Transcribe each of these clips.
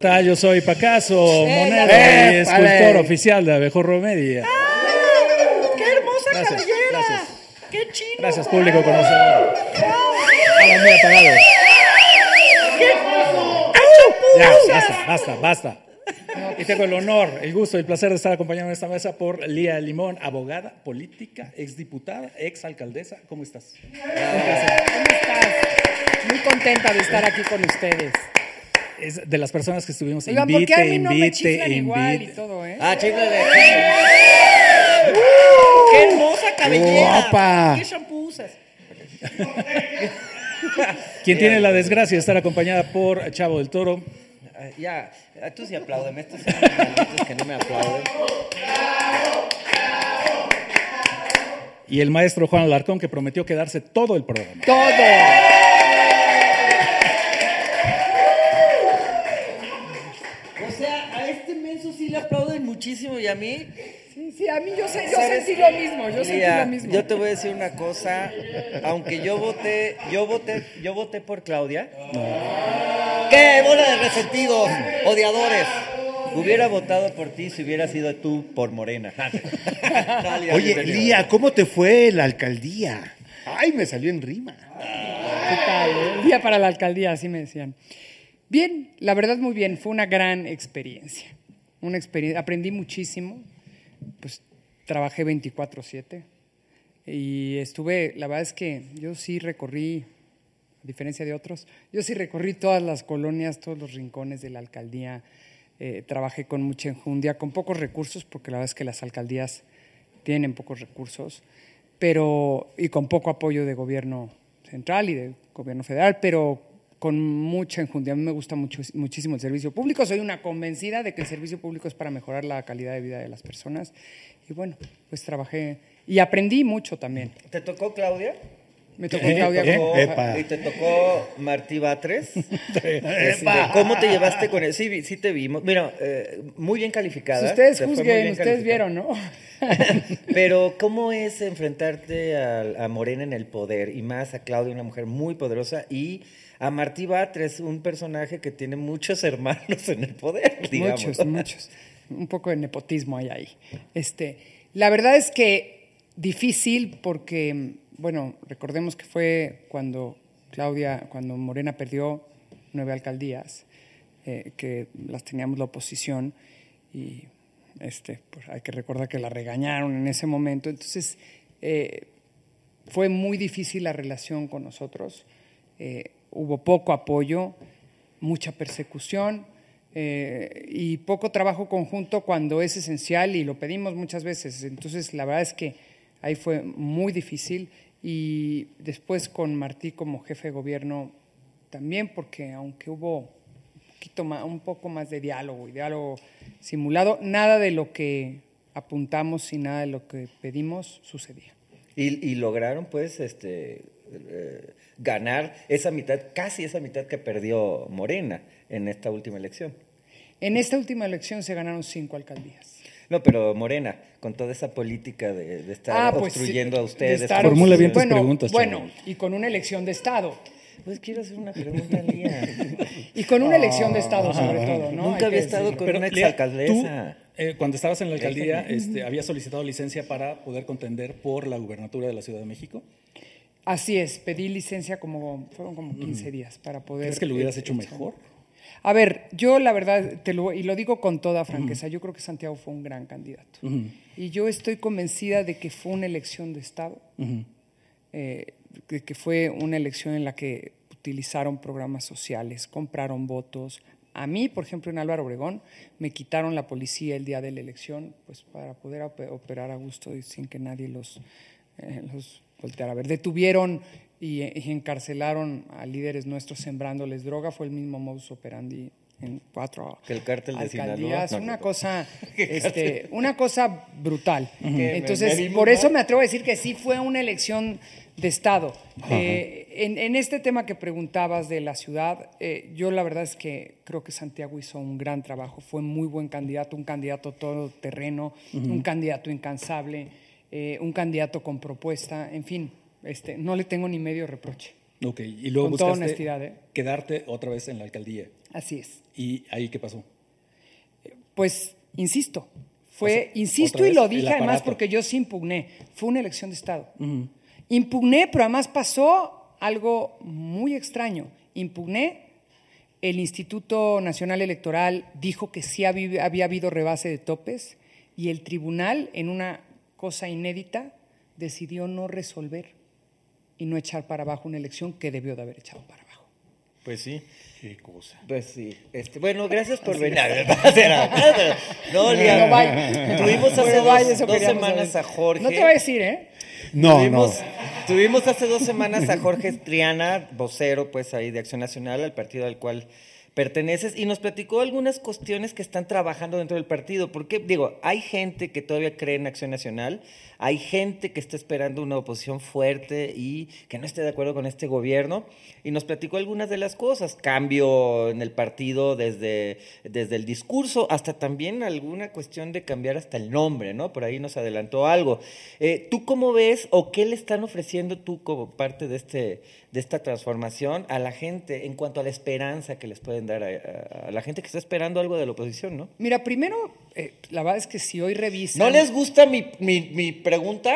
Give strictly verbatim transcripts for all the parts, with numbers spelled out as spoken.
tal? Yo soy Pacaso Eh, Monero eh, y escultor oficial de Abejorro Media. ¡Ah! ¡Qué hermosa Gracias, cabellera! gracias. ¡Qué chino! Gracias, público conocedor. Ahora muy apagados. ¡Qué Ya, chapuzas! basta, basta, basta. Y tengo el honor, el gusto y el placer de estar acompañado en esta mesa por Lía Limón, abogada, política, exdiputada, exalcaldesa. ¿Cómo estás? ¿Cómo estás? Muy contenta de estar aquí con ustedes. Es de las personas que estuvimos Oigan, ¿por qué a invite, mí no me invite, chiflan igual y invite. todo, eh? Ah, chicle de... ¡Qué hermosa cabellera! Guapa. ¡Qué shampoo usas! Quien tiene la desgracia de estar acompañada por Chavo del Toro. Ah, ya, ah, tú sí apláudeme, estos son los malditos que no me aplauden. Y el maestro Juan Alarcón, que prometió quedarse todo el programa. Todo. O sea, a este menso sí le aplauden muchísimo y a mí... Sí, sí, a mí yo, sé, yo ¿Sabes? sentí lo mismo, yo sentí Mira, lo mismo. yo te voy a decir una cosa, aunque yo voté, yo voté, yo voté por Claudia. ¡Qué bola de resentidos, odiadores! Hubiera votado por ti si hubiera sido tú por Morena. Dale, Oye, dale, Lía, ¿cómo te fue la alcaldía? Ay, me salió en rima. ¿Qué tal? eh? El día para la alcaldía, así me decían. Bien, la verdad muy bien, fue una gran experiencia. Una experiencia, aprendí muchísimo, pues trabajé veinticuatro siete y estuve, la verdad es que yo sí recorrí, a diferencia de otros, yo sí recorrí todas las colonias, todos los rincones de la alcaldía, eh, trabajé con mucha enjundia, con pocos recursos, porque la verdad es que las alcaldías tienen pocos recursos, pero y con poco apoyo de gobierno central y de gobierno federal, pero con mucha enjundia. A mí me gusta mucho, muchísimo el servicio público. Soy una convencida de que el servicio público es para mejorar la calidad de vida de las personas. Y bueno, pues trabajé y aprendí mucho también. ¿Te tocó Claudia? Me tocó Eh, Claudia eh, como... epa. ¿Y te tocó Martí Batres? Este, ¿Cómo te llevaste con él? Sí, vi- sí te vimos. Mira, eh, muy bien calificada. Si ustedes Te fue muy juzguen, bien ustedes calificada. vieron, ¿no? Pero ¿cómo es enfrentarte a, a Morena en el poder? Y más a Claudia, una mujer muy poderosa, y a Martí Batres, un personaje que tiene muchos hermanos en el poder, digamos. Muchos, muchos. Un poco de nepotismo hay ahí. Este, la verdad es que difícil porque, bueno, recordemos que fue cuando Claudia, cuando Morena perdió nueve alcaldías, eh, que las teníamos la oposición y este, pues hay que recordar que la regañaron en ese momento. Entonces, eh, fue muy difícil la relación con nosotros. Eh, hubo poco apoyo, mucha persecución eh, y poco trabajo conjunto cuando es esencial y lo pedimos muchas veces. Entonces, la verdad es que ahí fue muy difícil y después con Martí como jefe de gobierno también, porque aunque hubo un poquito más, un poco más de diálogo y diálogo simulado, nada de lo que apuntamos y nada de lo que pedimos sucedía. Y, y lograron, pues, este, eh, ganar esa mitad, casi esa mitad que perdió Morena en esta última elección. En esta última elección se ganaron cinco alcaldías. No, pero Morena, con toda esa política de, de estar Ah, pues, obstruyendo sí, a ustedes. de estar Formula bien tus bueno, preguntas, Bueno, chavo. y con una elección de Estado. Pues quiero hacer una pregunta, Lía. Y con una elección de Estado, sobre todo, ¿no? Nunca Hay había que estado decirlo. con Pero, una Lía, exalcaldesa. tú, eh, cuando estabas en la alcaldía, Déjenme. este, ¿habías solicitado licencia para poder contender por la gubernatura de la Ciudad de México? Así es, pedí licencia como, fueron como quince días para poder... ¿Crees que lo hubieras eh, hecho eh, mejor? A ver, yo la verdad, te lo, y lo digo con toda franqueza, yo creo que Santiago fue un gran candidato. Ujú. Y yo estoy convencida de que fue una elección de Estado, Ujú. eh, de que fue una elección en la que utilizaron programas sociales, compraron votos. A mí, por ejemplo, en Álvaro Obregón, me quitaron la policía el día de la elección, pues para poder op- operar a gusto y sin que nadie los, eh, los volteara a ver. Detuvieron y, y encarcelaron a líderes nuestros sembrándoles droga, fue el mismo modus operandi en cuatro Que el cártel de alcaldías, Sinaloa. No, una no. cosa, este, una cosa brutal. me- Entonces, me vi muy por eso mal. me atrevo a decir que sí fue una elección de Estado. Eh, en, en este tema que preguntabas de la ciudad, eh, yo la verdad es que creo que Santiago hizo un gran trabajo, fue muy buen candidato, un candidato todoterreno, un candidato incansable, eh, un candidato con propuesta, en fin, este, no le tengo ni medio reproche. Ok, y luego Con toda buscaste honestidad, ¿eh? quedarte otra vez en la alcaldía. Así es. ¿Y ahí qué pasó? Pues, insisto, fue, O sea, insisto otra y vez, lo el dije además aparato. porque yo sí impugné. Fue una elección de Estado. Uh-huh. Impugné, pero además pasó algo muy extraño. Impugné, el Instituto Nacional Electoral dijo que sí había, había habido rebase de topes y el tribunal, en una cosa inédita, decidió no resolver y no echar para abajo una elección que debió de haber echado para abajo. Pues sí. Qué cosa. Pues sí. Este, bueno, gracias por venir. No, No, Lía, vaya. tuvimos hace Pero vaya, dos, eso dos queríamos semanas saber. a Jorge. No te voy a decir, ¿eh? No, tuvimos, no. Tuvimos hace dos semanas a Jorge Triana, vocero, pues ahí de Acción Nacional, al partido al cual perteneces, y nos platicó algunas cuestiones que están trabajando dentro del partido. Porque, digo, hay gente que todavía cree en Acción Nacional, hay gente que está esperando una oposición fuerte y que no esté de acuerdo con este gobierno, y nos platicó algunas de las cosas, cambio en el partido desde, desde el discurso hasta también alguna cuestión de cambiar hasta el nombre, ¿no? Por ahí nos adelantó algo. Eh, ¿Tú cómo ves o qué le están ofreciendo tú como parte de, este, de esta transformación a la gente en cuanto a la esperanza que les pueden dar a, a la gente que está esperando algo de la oposición, ¿no? Mira, primero, eh, la verdad es que si hoy revisan... ¿No les gusta mi, mi, mi pregunta?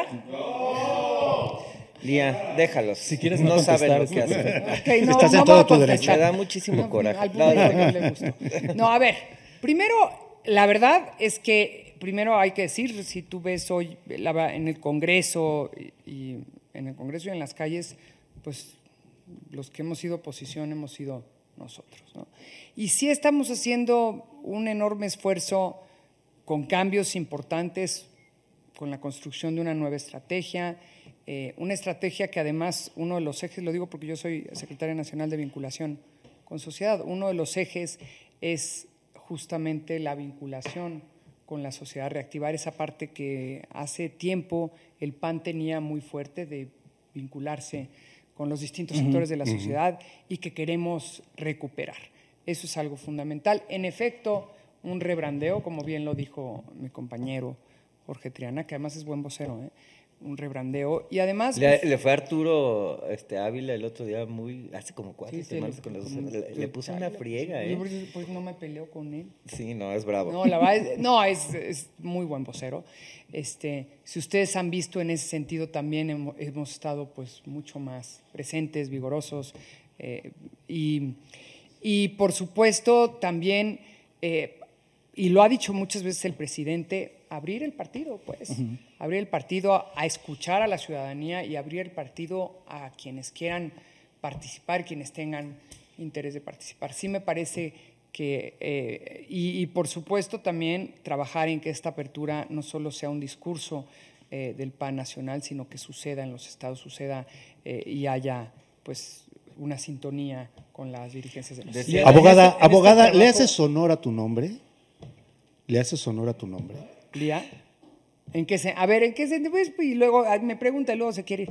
No. Lía, déjalos. Si quieres no no saben lo contestar, que sí. hacen. Okay, no, Estás en no todo voy a tu contestar. derecho. Me da muchísimo No, coraje. al No, público no, no le gustó. No, a ver, primero, la verdad es que primero hay que decir, si tú ves hoy la, en el Congreso y, y en el Congreso y en las calles, pues los que hemos sido oposición hemos sido nosotros, ¿no? Y sí estamos haciendo un enorme esfuerzo con cambios importantes, con la construcción de una nueva estrategia, eh, una estrategia que además uno de los ejes, lo digo porque yo soy secretaria nacional de vinculación con sociedad, uno de los ejes es justamente la vinculación con la sociedad, reactivar esa parte que hace tiempo el P A N tenía muy fuerte de vincularse con los distintos uh-huh, sectores de la sociedad uh-huh. y que queremos recuperar. Eso es algo fundamental. En efecto, un rebrandeo, como bien lo dijo mi compañero Jorge Triana, que además es buen vocero, ¿eh? Un rebrandeo. Y además... Le, pues, le fue a Arturo este, Ávila el otro día, muy hace como cuatro sí, sí, semanas, le, con los, como, le, le puso una friega, sí, ¿eh? Pues, pues no me peleo con él. Sí, no, es bravo. No, la verdad es, no, es, es muy buen vocero. Este, si ustedes han visto en ese sentido, también hemos, hemos estado pues mucho más presentes, vigorosos, eh, y, y por supuesto también, eh, y lo ha dicho muchas veces el presidente, abrir el partido, pues, uh-huh. abrir el partido a, a escuchar a la ciudadanía y abrir el partido a quienes quieran participar, quienes tengan interés de participar. Sí me parece que, eh, y, y por supuesto también trabajar en que esta apertura no solo sea un discurso eh, del P A N nacional, sino que suceda en los estados, suceda eh, y haya pues una sintonía con las dirigencias de los estados. Abogada, en este, en abogada, este ¿le trabajo... haces honor a tu nombre? ¿Le haces honor a tu nombre? Lía, ¿en qué se, a ver, ¿en qué se, pues, y luego me pregunta y luego se quiere ir?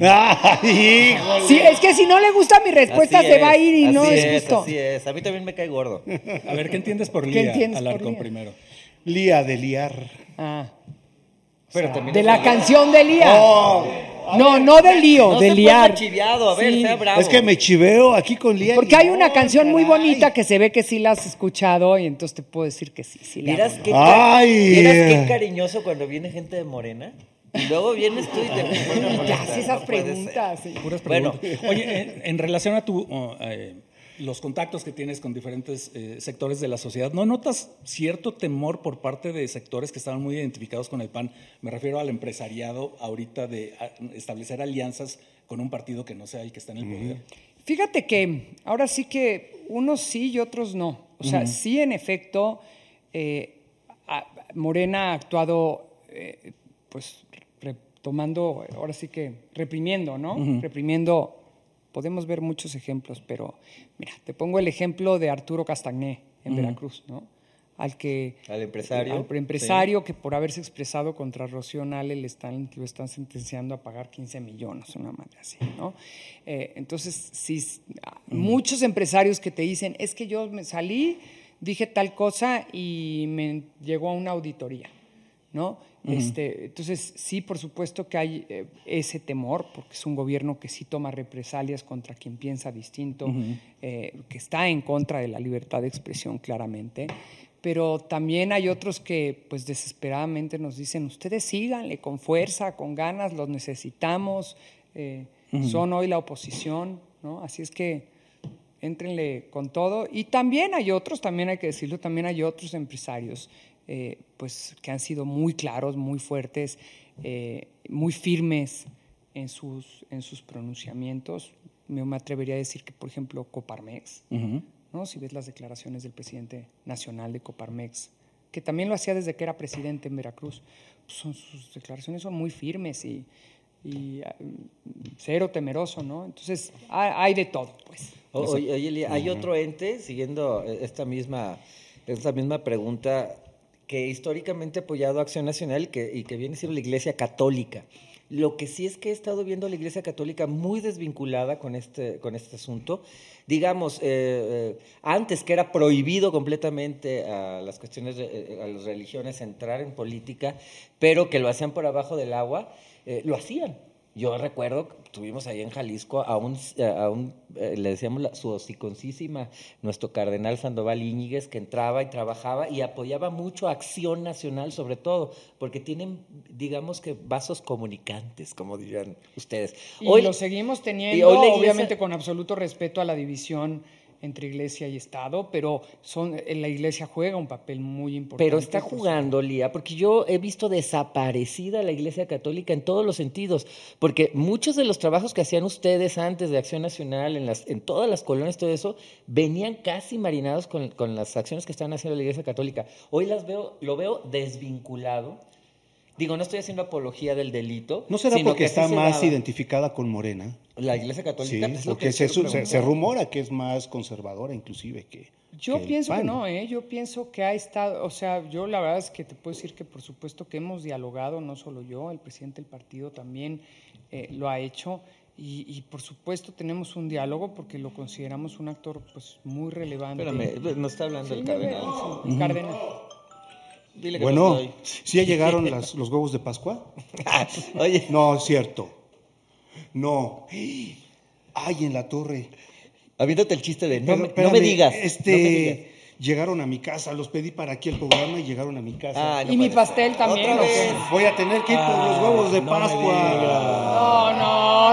¡Ay, híjole! Sí, es que si no le gusta mi respuesta Así se es, va a ir y así no es, es justo. Así es, a mí también me cae gordo. A ver, ¿qué entiendes por ¿Qué Lía entiendes por Alarcón Lía? primero? Lía de liar. Ah, Pero o sea, también de es la de- canción de Lía. Oh, No, no de lío, No de se liar. ponga chiviado, a ver, Sí. sea bravo. es que me chiveo aquí con Lía. Porque hay una Limón, canción muy caray. bonita que se ve que sí la has escuchado y entonces te puedo decir que sí, sí la ¿Vieras amo, qué, ¿no? ca- Ay. ¿Vieras qué cariñoso cuando viene gente de Morena? Y luego vienes tú y te pones Y te molesta, hace esas no puede ser. preguntas. sí. Puras Bueno. preguntas. Oye, en, en relación a tu, uh, eh, los contactos que tienes con diferentes eh, sectores de la sociedad, ¿no notas cierto temor por parte de sectores que estaban muy identificados con el P A N? Me refiero al empresariado ahorita de a, establecer alianzas con un partido que no sea el que está en el poder. Fíjate que ahora sí que unos sí y otros no. O sea, uh-huh. sí, en efecto, eh, a, Morena ha actuado, eh, pues, retomando, ahora sí que reprimiendo, ¿no? Uh-huh. Reprimiendo. Podemos ver muchos ejemplos, pero mira, te pongo el ejemplo de Arturo Castagné en uh-huh. Veracruz, ¿no? Al que al empresario, al empresario sí. que por haberse expresado contra Rocío Nale le están, lo están sentenciando a pagar quince millones, una madre así, ¿no? Eh, entonces, sí, uh-huh. muchos empresarios que te dicen, es que yo me salí, dije tal cosa y me llegó a una auditoría. ¿no? Uh-huh. Este, entonces, sí, por supuesto que hay eh, ese temor, porque es un gobierno que sí toma represalias contra quien piensa distinto, uh-huh. eh, que está en contra de la libertad de expresión, claramente. Pero también hay otros que, pues, desesperadamente nos dicen, ustedes síganle con fuerza, con ganas, los necesitamos, eh, uh-huh. son hoy la oposición, ¿no? Así es que éntrenle con todo. Y también hay otros, también hay que decirlo, también hay otros empresarios Eh, pues que han sido muy claros, muy fuertes, eh, muy firmes en sus, en sus pronunciamientos. Me, me atrevería a decir que, por ejemplo, Coparmex, uh-huh. ¿no? Si ves las declaraciones del presidente nacional de Coparmex, que también lo hacía desde que era presidente en Veracruz, pues son, sus declaraciones son muy firmes y, y uh, cero temeroso, ¿no? Entonces, hay, hay de todo, pues. Oye, oye Lía, hay otro ente, siguiendo esta misma, esta misma pregunta, que históricamente ha apoyado Acción Nacional que, y que viene siendo la Iglesia Católica. Lo que sí es que he estado viendo a la Iglesia Católica muy desvinculada con este, con este asunto. Digamos, eh, eh, antes que era prohibido completamente a las cuestiones, de, a las religiones entrar en política, pero que lo hacían por abajo del agua, eh, lo hacían. Yo recuerdo, tuvimos ahí en Jalisco a un, a un eh, le decíamos la, su hociconcísima, nuestro cardenal Sandoval Íñiguez, que entraba y trabajaba y apoyaba mucho a Acción Nacional, sobre todo, porque tienen, digamos que, vasos comunicantes, como dirían ustedes. Y hoy lo seguimos teniendo, hoy iglesia, obviamente con absoluto respeto a la división entre iglesia y Estado, pero son, la iglesia juega un papel muy importante. Pero está jugando, Lía, porque yo he visto desaparecida la Iglesia Católica en todos los sentidos, porque muchos de los trabajos que hacían ustedes antes de Acción Nacional, en, las, en todas las colonias, todo eso, venían casi marinados con, con las acciones que estaban haciendo la Iglesia Católica. Hoy las veo, lo veo desvinculado. Digo, no estoy haciendo apología del delito. ¿No será porque está más identificada con Morena? La Iglesia Católica. Sí, es porque se, se, se rumora que es más conservadora inclusive que Yo que pienso P A N. que no, ¿eh? Yo pienso que ha estado, o sea, yo la verdad es que te puedo decir que por supuesto que hemos dialogado, no solo yo, el presidente del partido también eh, lo ha hecho. Y, y por supuesto tenemos un diálogo porque lo consideramos un actor pues muy relevante. Espérame, no está hablando Sí, el cardenal. sí, el uh-huh. cardenal. Dile que bueno, no estoy. ¿sí ya llegaron las, los huevos de Pascua? Oye. No, es cierto. No. Ay, en la torre. Habiéndote el chiste de no, Pero, me, espérame, no me digas. Este, no me digas. Llegaron a mi casa, los pedí para aquí el programa y llegaron a mi casa. Ah, no y mi pastel también. ¿Otra vez? Voy a tener que ir por ah, los huevos de no Pascua. No, no,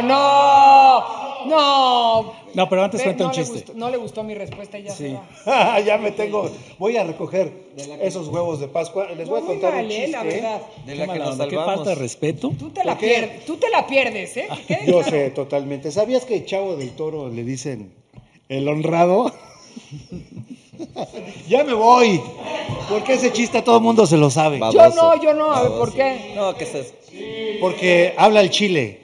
no. No. No, pero antes cuenta no un chiste. Le gustó, no le gustó mi respuesta y ya sí. se va. Ya me tengo. Voy a recoger esos huevos de Pascua. Les voy no, a contar un vale, chiste. La verdad. De la qué que nos onda, qué salvamos. falta de respeto. Tú te la pierdes, tú te la pierdes, ¿eh? Yo claro. sé, totalmente. ¿Sabías que Chavo del Toro le dicen el honrado? Ya me voy. Porque ese chiste a todo el mundo se lo sabe. Baboso. Yo no, yo no. A ver, ¿por Baboso. qué? No, ¿qué es eso? Porque habla el chile.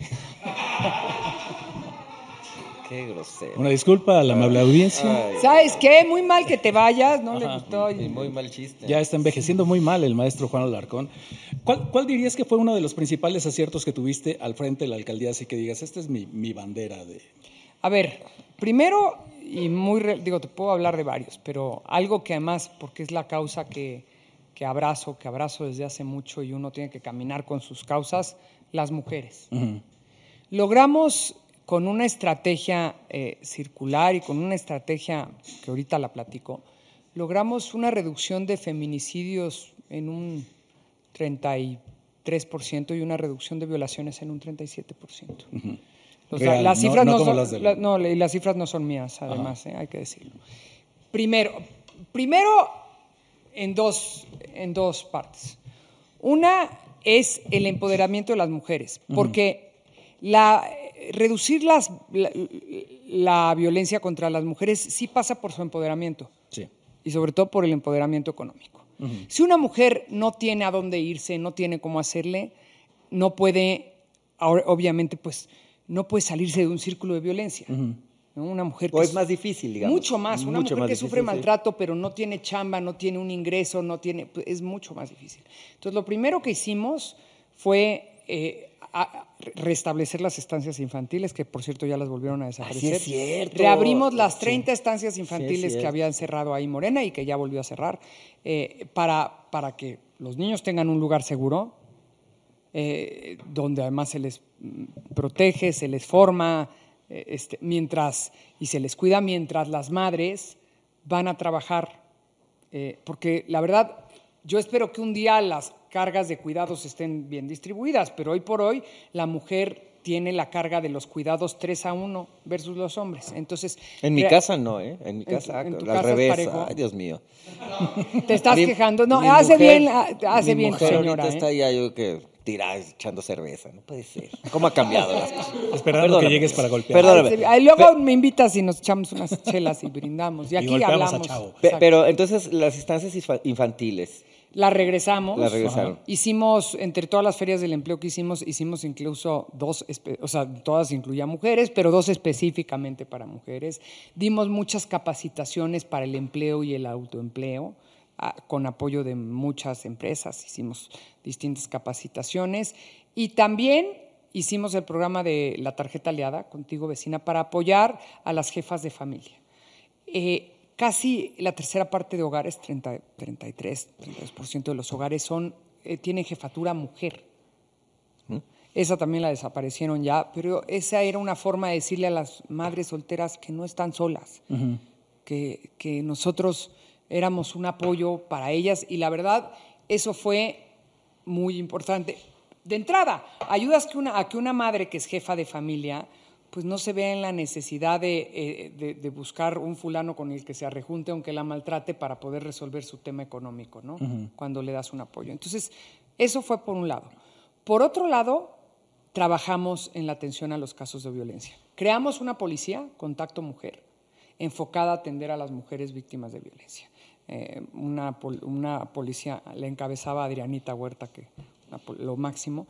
Qué grosero. Una disculpa a la amable audiencia. Ay. ¿Sabes qué? Muy mal que te vayas, no Ajá. le gustó. Y muy mal chiste. Ya está envejeciendo muy mal el maestro Juan Alarcón. ¿Cuál, ¿Cuál dirías que fue uno de los principales aciertos que tuviste al frente de la alcaldía? Así que digas, esta es mi, mi bandera de... A ver, primero, y muy, re, digo, te puedo hablar de varios, pero algo que además, porque es la causa que, que abrazo, que abrazo desde hace mucho y uno tiene que caminar con sus causas, las mujeres. Uh-huh. Logramos con una estrategia eh, circular y con una estrategia que ahorita la platico, logramos una reducción de feminicidios en un treinta y tres por ciento y una reducción de violaciones en un treinta y siete por ciento. Uh-huh. O sea, Real, las cifras no, no, no son, las de la, no, y las cifras no son mías, además, eh, hay que decirlo. Primero, primero en dos, en dos partes. Una es el empoderamiento de las mujeres, porque uh-huh. la reducir las, la, la violencia contra las mujeres sí pasa por su empoderamiento. Sí. Y sobre todo por el empoderamiento económico. Uh-huh. Si una mujer no tiene a dónde irse, no tiene cómo hacerle, no puede, obviamente, pues, no puede salirse de un círculo de violencia. Uh-huh. ¿No? Una mujer que o es más difícil, digamos. Mucho más. Una mucho mujer más que difícil, sufre sí. maltrato, pero no tiene chamba, no tiene un ingreso, no tiene, pues, es mucho más difícil. Entonces, lo primero que hicimos fue eh, a, restablecer las estancias infantiles, que por cierto ya las volvieron a desaparecer. Así es cierto. Reabrimos las treinta sí. estancias infantiles sí que habían cerrado ahí Morena y que ya volvió a cerrar, eh, para, para que los niños tengan un lugar seguro, eh, donde además se les protege, se les forma, eh, este, mientras, y se les cuida mientras las madres van a trabajar. Eh, porque la verdad, yo espero que un día las cargas de cuidados estén bien distribuidas, pero hoy por hoy la mujer tiene la carga de los cuidados tres a uno versus los hombres. Entonces, en mi rea- casa no, ¿eh? En mi En casa, tu- en tu al casa es revés. parejo. Ay, Dios mío. te estás Mi- quejando. No, mi hace mujer- bien, ah, hace mi bien, mujer señora. ahorita ¿eh? está ya yo que tirada echando cerveza. No puede ser. ¿Cómo ha cambiado las cosas? Esperando Perdóname. que llegues para golpear. Perdóname. Ahí luego me invitas y nos echamos unas chelas y brindamos. Y aquí golpeamos a hablamos. Chavo. Pe- Exacto. Pero entonces las instancias infa- infantiles. La regresamos. La regresaron. Ajá. Hicimos, entre todas las ferias del empleo que hicimos, hicimos incluso dos, espe- o sea, todas incluían mujeres, pero dos específicamente para mujeres. Dimos muchas capacitaciones para el empleo y el autoempleo, a- con apoyo de muchas empresas. Hicimos distintas capacitaciones. Y también hicimos el programa de la tarjeta aliada, Contigo Vecina, para apoyar a las jefas de familia. Eh, Casi la tercera parte de hogares, treinta, treinta y tres, treinta y dos por ciento de los hogares son, eh, tienen jefatura mujer. ¿Mm? Esa también la desaparecieron ya, pero esa era una forma de decirle a las madres solteras que no están solas, uh-huh. que, que nosotros éramos un apoyo para ellas y la verdad, eso fue muy importante. De entrada, ayudas que una, a que una madre que es jefa de familia pues no se vea en la necesidad de, eh, de, de buscar un fulano con el que se arrejunte aunque la maltrate para poder resolver su tema económico, ¿no? Uh-huh. Cuando le das un apoyo. Entonces, eso fue por un lado. Por otro lado, trabajamos en la atención a los casos de violencia. Creamos una policía, Contacto Mujer, enfocada a atender a las mujeres víctimas de violencia. Eh, una, una policía, la encabezaba Adrianita Huerta, que una, lo máximo.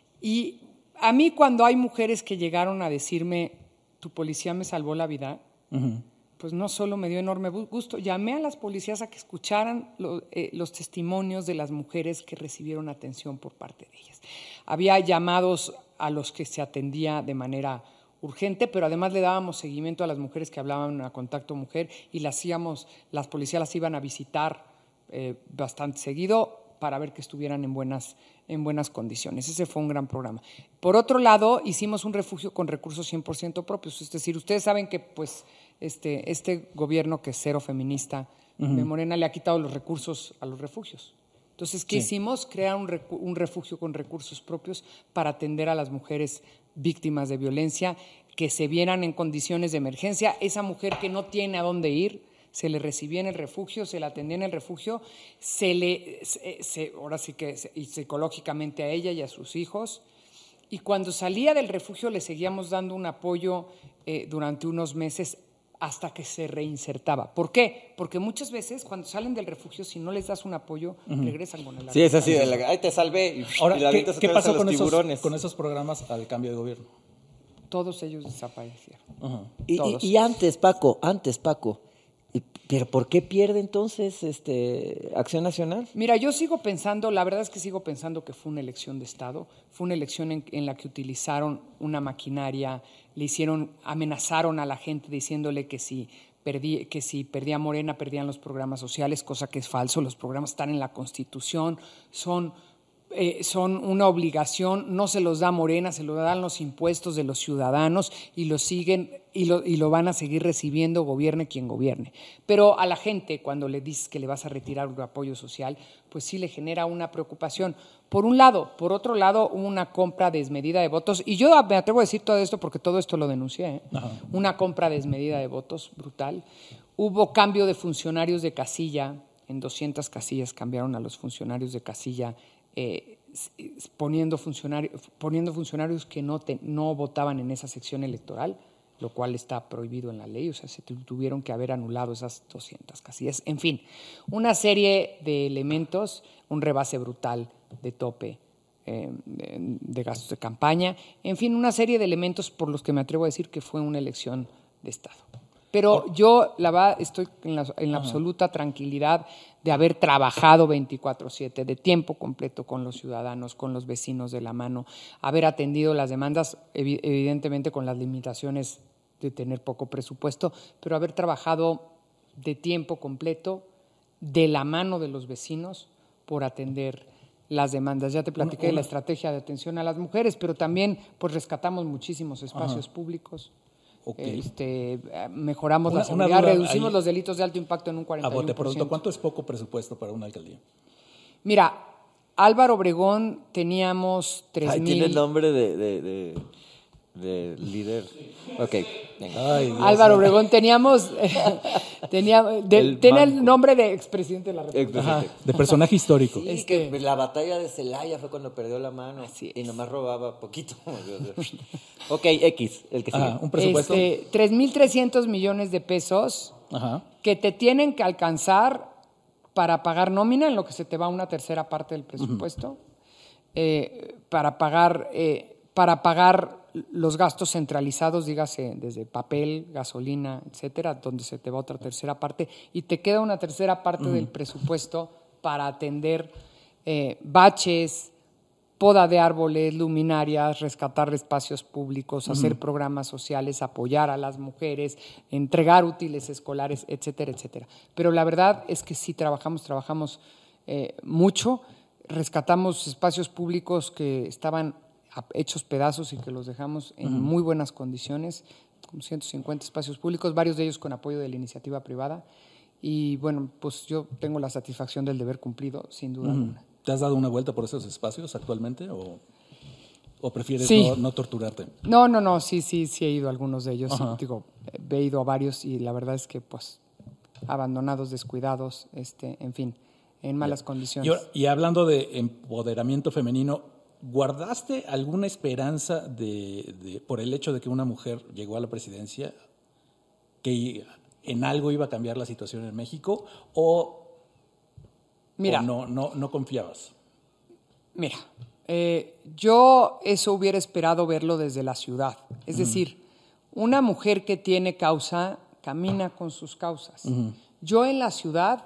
Y a mí cuando hay mujeres que llegaron a decirme, tu policía me salvó la vida, uh-huh. pues no solo me dio enorme gusto, llamé a las policías a que escucharan lo, eh, los testimonios de las mujeres que recibieron atención por parte de ellas. Había llamados a los que se atendía de manera urgente, pero además le dábamos seguimiento a las mujeres que hablaban a Contacto Mujer y las, hacíamos, las policías las iban a visitar eh, bastante seguido para ver que estuvieran en buenas, en buenas condiciones. Ese fue un gran programa. Por otro lado, hicimos un refugio con recursos cien por ciento propios. Es decir, ustedes saben que pues, este, este gobierno que es cero feminista, uh-huh. de Morena, le ha quitado los recursos a los refugios. Entonces, ¿qué sí. hicimos? Crear un, recu- un refugio con recursos propios para atender a las mujeres víctimas de violencia que se vieran en condiciones de emergencia. Esa mujer que no tiene a dónde ir, se le recibía en el refugio, se la atendía en el refugio, se le, se, se, ahora sí que se, y psicológicamente a ella y a sus hijos. Y cuando salía del refugio le seguíamos dando un apoyo eh, durante unos meses hasta que se reinsertaba. ¿Por qué? Porque muchas veces cuando salen del refugio, si no les das un apoyo, uh-huh. regresan con el Sí, es así, de la, ay, te salvé. Y, Ahora, y la ¿qué, ¿qué pasó con esos, tiburones. con esos programas al cambio de gobierno? Todos ellos desaparecieron. Uh-huh. Y, y, y antes, Paco, antes, Paco, ¿pero por qué pierde entonces este, Acción Nacional? Mira, yo sigo pensando, la verdad es que sigo pensando que fue una elección de Estado, fue una elección en, en la que utilizaron una maquinaria, le hicieron, amenazaron a la gente diciéndole que si, perdí, que si perdía Morena perdían los programas sociales, cosa que es falso, los programas están en la Constitución, son... Eh, son una obligación, no se los da Morena, se los dan los impuestos de los ciudadanos y lo siguen y lo, y lo van a seguir recibiendo gobierne quien gobierne. Pero a la gente cuando le dices que le vas a retirar un apoyo social, pues sí le genera una preocupación. Por un lado, por otro lado, una compra desmedida de votos, y yo me atrevo a decir todo esto porque todo esto lo denuncié, ¿eh? Una compra desmedida de votos brutal. Hubo cambio de funcionarios de casilla, en doscientas casillas cambiaron a los funcionarios de casilla, Eh, poniendo, funcionarios, poniendo funcionarios que no, te, no votaban en esa sección electoral, lo cual está prohibido en la ley, o sea, se tuvieron que haber anulado esas doscientas casillas. En fin, una serie de elementos, un rebase brutal de tope eh, de, de gastos de campaña, en fin, una serie de elementos por los que me atrevo a decir que fue una elección de Estado. Pero yo, la verdad, estoy en la, en la absoluta tranquilidad de haber trabajado veinticuatro siete, de tiempo completo con los ciudadanos, con los vecinos de la mano, haber atendido las demandas, evidentemente con las limitaciones de tener poco presupuesto, pero haber trabajado de tiempo completo, de la mano de los vecinos, por atender las demandas. Ya te platiqué de la estrategia de atención a las mujeres, pero también pues rescatamos muchísimos espacios Ajá. públicos. Okay. Este, mejoramos una, la seguridad, reducimos ahí, los delitos de alto impacto en un cuarenta y uno por ciento. A bote pronto, ¿cuánto es poco presupuesto para una alcaldía? Mira, Álvaro Obregón teníamos tres mil... Tiene el nombre de, de, de, de líder. Ok. Ay, Álvaro Obregón teníamos... tenía, de, el, tenía el nombre de expresidente de la República. Ajá, de personaje histórico. Sí, es que la batalla de Celaya fue cuando perdió la mano y nomás robaba poquito. Ok, X, el que sigue. Ajá, un presupuesto. Este, tres mil trescientos millones de pesos Ajá. que te tienen que alcanzar para pagar nómina, en lo que se te va una tercera parte del presupuesto, uh-huh. eh, para pagar eh, para pagar los gastos centralizados, dígase, desde papel, gasolina, etcétera, donde se te va otra tercera parte, y te queda una tercera parte uh-huh. del presupuesto para atender eh, baches, poda de árboles, luminarias, rescatar espacios públicos, uh-huh. hacer programas sociales, apoyar a las mujeres, entregar útiles escolares, etcétera, etcétera. Pero la verdad es que sí trabajamos, trabajamos eh, mucho, rescatamos espacios públicos que estaban hechos pedazos y que los dejamos en uh-huh. muy buenas condiciones, como ciento cincuenta espacios públicos, varios de ellos con apoyo de la iniciativa privada. Y bueno, pues yo tengo la satisfacción del deber cumplido, sin duda uh-huh. alguna. ¿Te has dado una vuelta por esos espacios actualmente o, o prefieres sí. no, no torturarte? No, no, no, sí, sí, sí he ido a algunos de ellos. Sí, digo, he ido a varios y la verdad es que, pues, abandonados, descuidados, este, en fin, en malas yeah. condiciones. Y, y hablando de empoderamiento femenino, ¿guardaste alguna esperanza de, de, por el hecho de que una mujer llegó a la presidencia, que en algo iba a cambiar la situación en México o... Mira, ¿O no, no, no confiabas? Mira, eh, yo eso hubiera esperado verlo desde la ciudad. Es uh-huh. decir, una mujer que tiene causa camina con sus causas. Uh-huh. Yo en la ciudad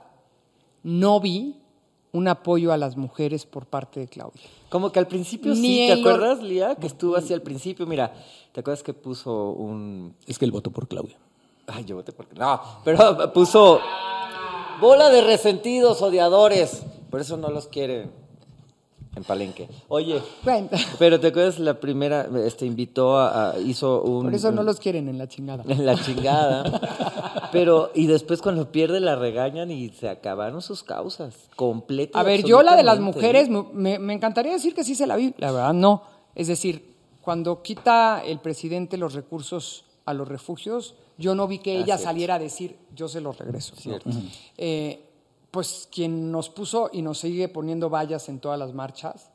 no vi un apoyo a las mujeres por parte de Claudia. Como que al principio Ni sí, ¿te acuerdas, lo... Lía? Que estuvo así al principio. Mira, ¿te acuerdas que puso un...? Es que él votó por Claudia. Ay, yo voté por... No, pero puso... Bola de resentidos, odiadores. Por eso no los quiere en Palenque. Oye, bueno. pero ¿te acuerdas la primera? Este invitó a, a hizo un. Por eso no un, los quieren en la chingada. En la chingada. Pero y después cuando pierde la regañan y se acabaron sus causas completas. A ver, yo la de las mujeres me, me encantaría decir que sí se la vi. La verdad no. Es decir, cuando quita el presidente los recursos a los refugios, yo no vi que ella ah, saliera a decir, yo se los regreso. Cierto. ¿no? Uh-huh. eh, pues quien nos puso y nos sigue poniendo vallas en todas las marchas,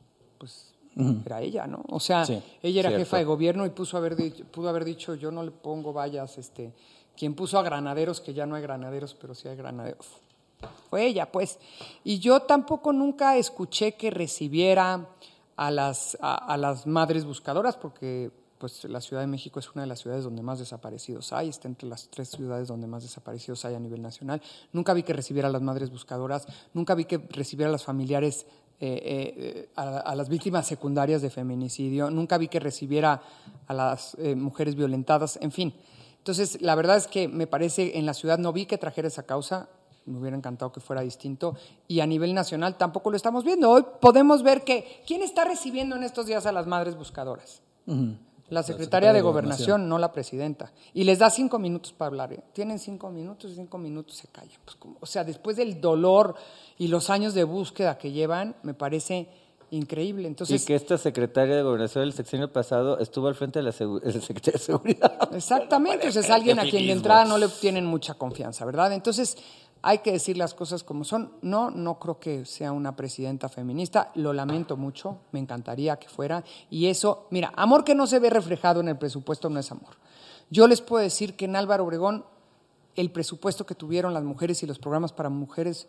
pues uh-huh. era ella, ¿no? O sea, sí, ella era cierto. jefa de gobierno y puso haber dicho, pudo haber dicho, yo no le pongo vallas. Este, quien puso a granaderos, que ya no hay granaderos, pero sí hay granaderos, fue ella, pues. Y yo tampoco nunca escuché que recibiera a las, a, a las madres buscadoras, porque... pues la Ciudad de México es una de las ciudades donde más desaparecidos hay, está entre las tres ciudades donde más desaparecidos hay a nivel nacional. Nunca vi que recibiera a las madres buscadoras, nunca vi que recibiera a los familiares, eh, eh, a, a las víctimas secundarias de feminicidio, nunca vi que recibiera a las eh, mujeres violentadas, en fin. Entonces, la verdad es que me parece, en la ciudad no vi que trajera esa causa, me hubiera encantado que fuera distinto, y a nivel nacional tampoco lo estamos viendo. Hoy podemos ver que, ¿quién está recibiendo en estos días a las madres buscadoras? Uh-huh. La secretaria de Gobernación, no la presidenta. Y les da cinco minutos para hablar. ¿eh? Tienen cinco minutos y cinco minutos se callan. Pues como, o sea, después del dolor y los años de búsqueda que llevan, me parece increíble. Entonces, y que esta secretaria de Gobernación del sexenio pasado estuvo al frente de la segu- de Secretaría de Seguridad. Exactamente. Entonces es alguien a quien de entrada no le tienen mucha confianza, ¿verdad? Entonces hay que decir las cosas como son. No, no creo que sea una presidenta feminista. Lo lamento mucho. Me encantaría que fuera. Y eso, mira, amor que no se ve reflejado en el presupuesto no es amor. Yo les puedo decir que en Álvaro Obregón el presupuesto que tuvieron las mujeres y los programas para mujeres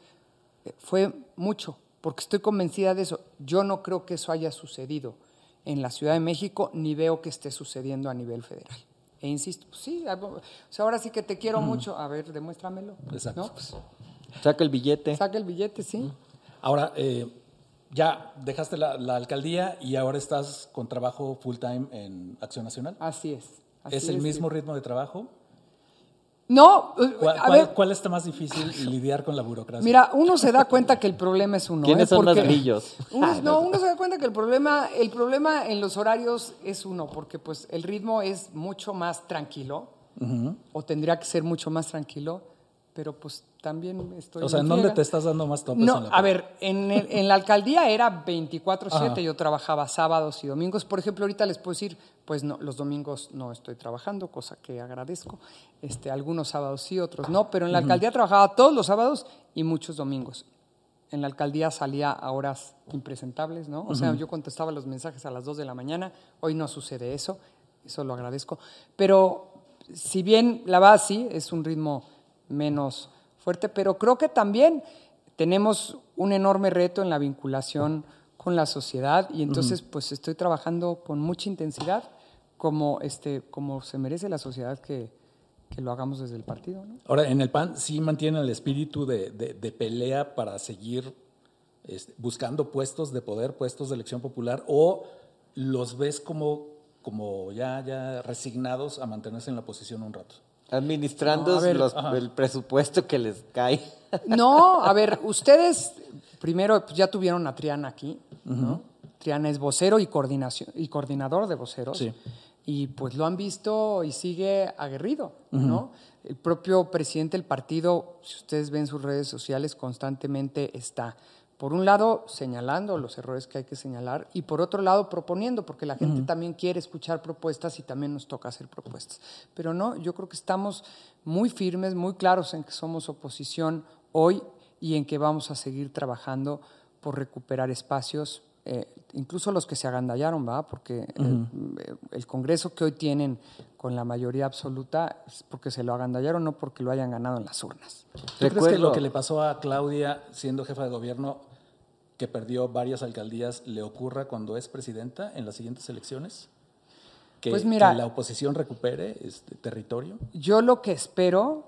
fue mucho, porque estoy convencida de eso. Yo no creo que eso haya sucedido en la Ciudad de México, ni veo que esté sucediendo a nivel federal. E insisto, pues sí, o sea, ahora sí que te quiero uh-huh. mucho. A ver, demuéstramelo. Exacto. ¿No? Pues, saca el billete. Saca el billete, sí. Uh-huh. Ahora, eh, ya dejaste la, la alcaldía y ahora estás con trabajo full time en Acción Nacional. Así es. Así ¿Es el es, mismo sí. ritmo de trabajo? No, ¿Cuál, a cuál, ver, cuál está más difícil lidiar con la burocracia? mira, uno se da cuenta que el problema es uno. ¿Quiénes ¿eh? son Porque más grillos? Uno, no, uno se da cuenta que el problema, el problema en los horarios es uno, porque pues el ritmo es mucho más tranquilo, uh-huh. o tendría que ser mucho más tranquilo, pero pues también estoy... O sea, ¿en dónde te estás dando más topes? No, en la a ver, en, el, en la alcaldía era veinticuatro siete, yo trabajaba sábados y domingos. Por ejemplo, ahorita les puedo decir, pues no, los domingos no estoy trabajando, cosa que agradezco. Este, algunos sábados sí, otros no, pero en la alcaldía uh-huh. trabajaba todos los sábados y muchos domingos. En la alcaldía salía a horas impresentables, ¿no? O uh-huh. sea, yo contestaba los mensajes a las dos de la mañana, hoy no sucede eso, eso lo agradezco. Pero si bien la va así, es un ritmo menos fuerte, pero creo que también tenemos un enorme reto en la vinculación con la sociedad y entonces uh-huh. pues estoy trabajando con mucha intensidad como, este, como se merece la sociedad que, que lo hagamos desde el partido, ¿no? Ahora, en el P A N sí mantienen el espíritu de, de, de pelea para seguir este, buscando puestos de poder, puestos de elección popular, o los ves como, como ya, ya resignados a mantenerse en la posición un rato. Administrando no, ver, los, el presupuesto que les cae. No, a ver, ustedes primero pues, ya tuvieron a Triana aquí, uh-huh. ¿no? Triana es vocero y, coordinación, y coordinador de voceros. Sí. Y pues lo han visto y sigue aguerrido, uh-huh. ¿no? El propio presidente del partido, si ustedes ven sus redes sociales, constantemente está, por un lado, señalando los errores que hay que señalar y por otro lado, proponiendo, porque la gente uh-huh. también quiere escuchar propuestas y también nos toca hacer propuestas. Pero no, yo creo que estamos muy firmes, muy claros en que somos oposición hoy y en que vamos a seguir trabajando por recuperar espacios, eh, incluso los que se agandallaron, ¿verdad? Porque uh-huh. el, el Congreso que hoy tienen con la mayoría absoluta es porque se lo agandallaron, no porque lo hayan ganado en las urnas. ¿Tú Recuerdo. crees que lo que le pasó a Claudia siendo jefa de gobierno, que perdió varias alcaldías, le ocurra cuando es presidenta en las siguientes elecciones? ¿Que, pues mira, que la oposición recupere este territorio? Yo lo que espero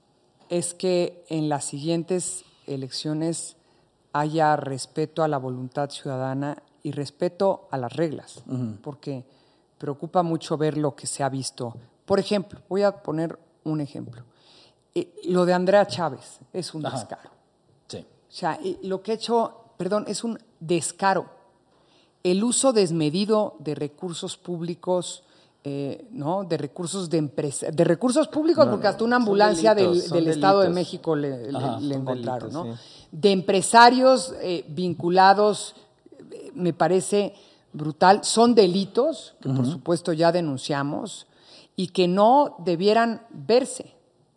es que en las siguientes elecciones haya respeto a la voluntad ciudadana y respeto a las reglas, uh-huh. porque preocupa mucho ver lo que se ha visto. Por ejemplo, voy a poner un ejemplo. Eh, lo de Andrea Chávez es un Ajá. descaro. Sí. O sea, eh, lo que ha hecho, perdón, es un descaro. El uso desmedido de recursos públicos, eh, ¿no? De recursos de empresa, de recursos públicos, no, porque hasta una ambulancia delitos, del, del Estado de México le, Ajá, le, le encontraron, delitos, ¿no? Sí. De empresarios eh, vinculados, eh, me parece brutal, son delitos que uh-huh. por supuesto ya denunciamos y que no debieran verse.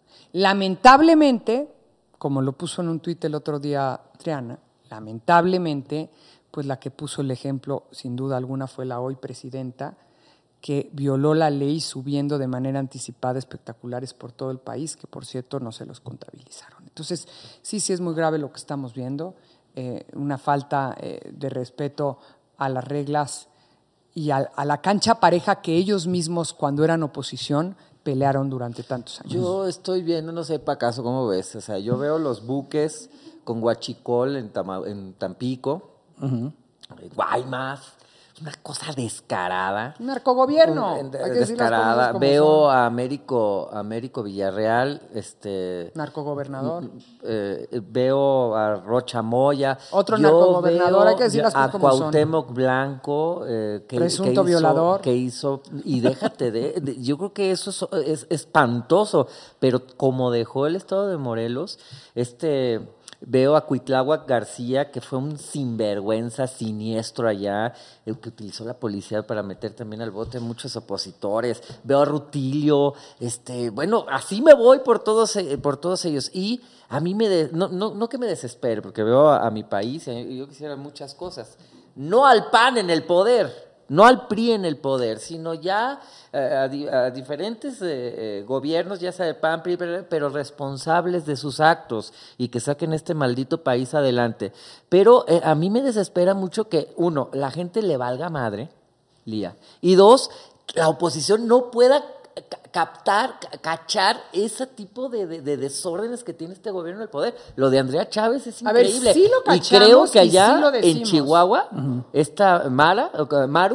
Lamentablemente, como lo puso en un tuit el otro día Triana, lamentablemente, pues la que puso el ejemplo sin duda alguna fue la hoy presidenta, que violó la ley subiendo de manera anticipada espectaculares por todo el país, que por cierto no se los contabilizaron. Entonces, sí, sí es muy grave lo que estamos viendo, eh, una falta eh, de respeto a las reglas y a, a la cancha pareja que ellos mismos, cuando eran oposición, pelearon durante tantos años. Yo estoy viendo, no sé, Pacaso, ¿cómo ves? O sea, yo veo los buques con Huachicol en, Tama, en Tampico, uh-huh. Guaymas, una cosa descarada. Narcogobierno. Un, de, descarada. Veo son. a Américo, Américo Villarreal, este. Narcogobernador. Eh, veo a Rocha Moya. Otro Yo narcogobernador, hay que decir las cosas como son. A Cuauhtémoc Blanco, eh, que, presunto que hizo, violador. Que hizo, y déjate de, de. Yo creo que eso es, es espantoso, pero como dejó el estado de Morelos, este. Veo a Cuitláhuac García, que fue un sinvergüenza siniestro allá, el que utilizó la policía para meter también al bote a muchos opositores. Veo a Rutilio, este, bueno, así me voy por todos, por todos ellos. Y a mí me, de, no, no, no que me desespere, porque veo a, a mi país y yo quisiera muchas cosas. No al P A N en el poder. No al P R I en el poder, sino ya eh, a, di, a diferentes eh, eh, gobiernos, ya sea de P A N, P R I, pero responsables de sus actos y que saquen este maldito país adelante. Pero eh, a mí me desespera mucho que, uno, la gente le valga madre, Lía, y dos, la oposición no pueda captar, cachar ese tipo de, de, de desórdenes que tiene este gobierno del poder. Lo de Andrea Chávez es increíble. A ver, sí lo cachamos, y creo que allá y sí lo en Chihuahua, uh-huh. esta Mara, Maru,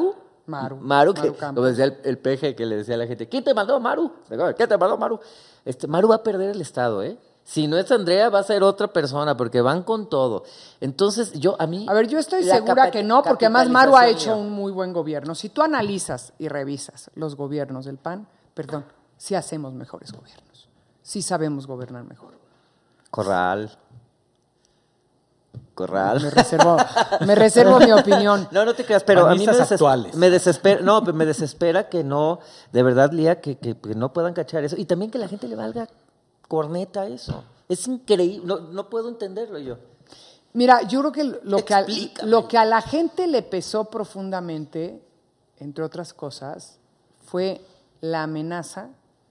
Maru. Maru, que, Maru Campos. como decía el, el peje que le decía a la gente, ¿quién te mandó, Maru? ¿Qué te mandó, Maru? Este, Maru va a perder el Estado, ¿eh? Si no es Andrea, va a ser otra persona, porque van con todo. Entonces, yo, a mí... A ver, yo estoy la segura capa- que no, porque además Maru ha hecho capitalización un muy buen gobierno. Si tú analizas y revisas los gobiernos del P A N, perdón, sí hacemos mejores gobiernos. Sí sabemos gobernar mejor. Corral. Corral. Me reservo, me reservo mi opinión. No, no te creas, pero a mí me, Panistas deses- actuales. me desespera, no, me desespera que no, de verdad, Lía, que, que, que no puedan cachar eso. Y también que la gente le valga corneta a eso. Es increíble, no, no puedo entenderlo yo. Mira, yo creo que lo que, a, Explícame. lo que a la gente le pesó profundamente, entre otras cosas, fue la amenaza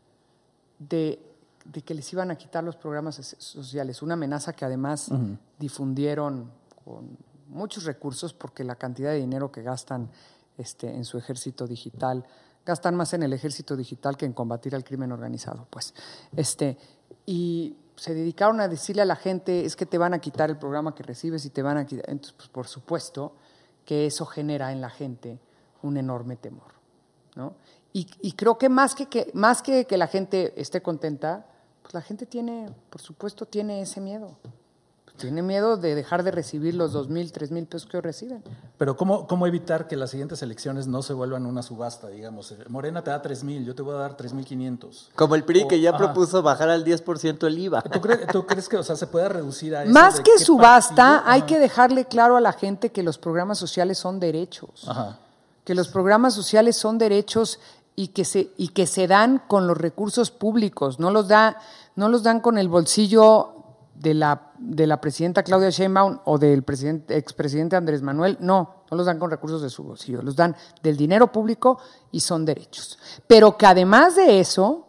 de, de que les iban a quitar los programas sociales. Una amenaza que además uh-huh. difundieron con muchos recursos porque la cantidad de dinero que gastan este, en su ejército digital, gastan más en el ejército digital que en combatir al crimen organizado, pues. Este, y se dedicaron a decirle a la gente, es que te van a quitar el programa que recibes y te van a quitar. Entonces, pues, por supuesto que eso genera en la gente un enorme temor, ¿no? Y, y creo que más que, que más que que la gente esté contenta, pues la gente tiene, por supuesto, tiene ese miedo. Tiene miedo de dejar de recibir los dos mil, tres mil pesos que reciben. Pero ¿cómo, ¿cómo evitar que las siguientes elecciones no se vuelvan una subasta? Digamos, Morena te da tres mil, yo te voy a dar tres mil quinientos. Como el P R I o, que ya ajá. propuso bajar al diez por ciento el I V A. ¿Tú crees, ¿Tú crees que o sea, se pueda reducir a eso? Más que subasta, partido? hay Ajá. que dejarle claro a la gente que los programas sociales son derechos. Ajá. Que los programas sociales son derechos y que se, y que se dan con los recursos públicos, no los, da, no los dan con el bolsillo de la, de la presidenta Claudia Sheinbaum o del presidente, expresidente Andrés Manuel, no, no los dan con recursos de su bolsillo, los dan del dinero público y son derechos. Pero que además de eso,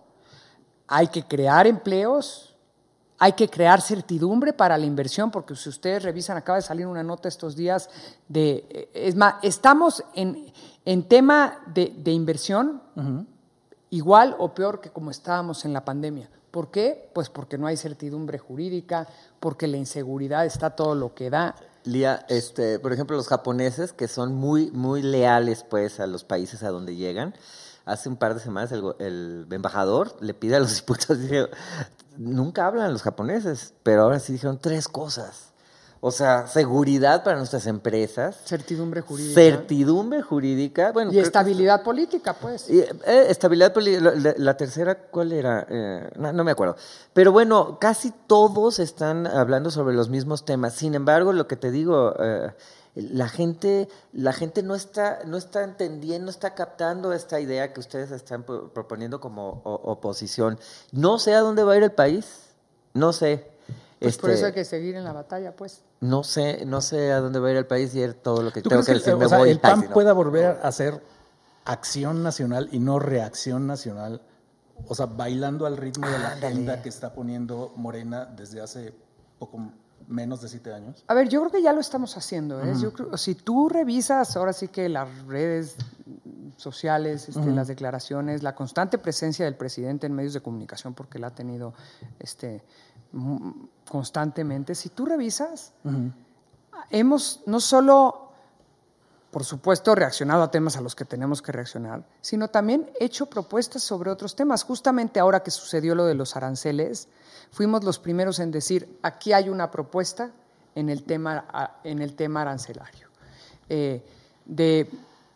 hay que crear empleos, hay que crear certidumbre para la inversión, porque si ustedes revisan, acaba de salir una nota estos días de, es más, estamos en, en tema de, de inversión uh-huh. igual o peor que como estábamos en la pandemia. ¿Por qué? Pues porque no hay certidumbre jurídica, porque la inseguridad está todo lo que da. Lía, este, por ejemplo, los japoneses, que son muy, muy leales pues a los países a donde llegan, hace un par de semanas el, el embajador le pide a los diputados, dice, nunca hablan los japoneses, pero ahora sí dijeron tres cosas. O sea, seguridad para nuestras empresas. Certidumbre jurídica. Certidumbre jurídica. Bueno, y estabilidad que, política, pues. Y, eh, estabilidad política. La, la tercera, ¿cuál era? Eh, no, no me acuerdo. Pero bueno, casi todos están hablando sobre los mismos temas. Sin embargo, lo que te digo, eh, la gente, la gente no está, no está entendiendo, no está captando esta idea que ustedes están proponiendo como o, oposición. No sé a dónde va a ir el país. No sé. Pues este, por eso hay que seguir en la batalla, pues. No sé, no sé a dónde va a ir el país y es todo lo que ¿Tú tengo crees que que decir. Me o sea, voy, el P A N ay, si no. pueda volver a hacer acción nacional y no reacción nacional? O sea, bailando al ritmo de la agenda que está poniendo Morena desde hace poco menos de siete años. A ver, yo creo que ya lo estamos haciendo. ¿eh? Uh-huh. Yo creo, si tú revisas ahora sí que las redes sociales, este, uh-huh. las declaraciones, la constante presencia del presidente en medios de comunicación, porque la ha tenido este, constantemente, si tú revisas, uh-huh. hemos no solo, por supuesto, reaccionado a temas a los que tenemos que reaccionar, sino también hecho propuestas sobre otros temas. Justamente ahora que sucedió lo de los aranceles, fuimos los primeros en decir, aquí hay una propuesta en el tema, en el tema arancelario. Eh, de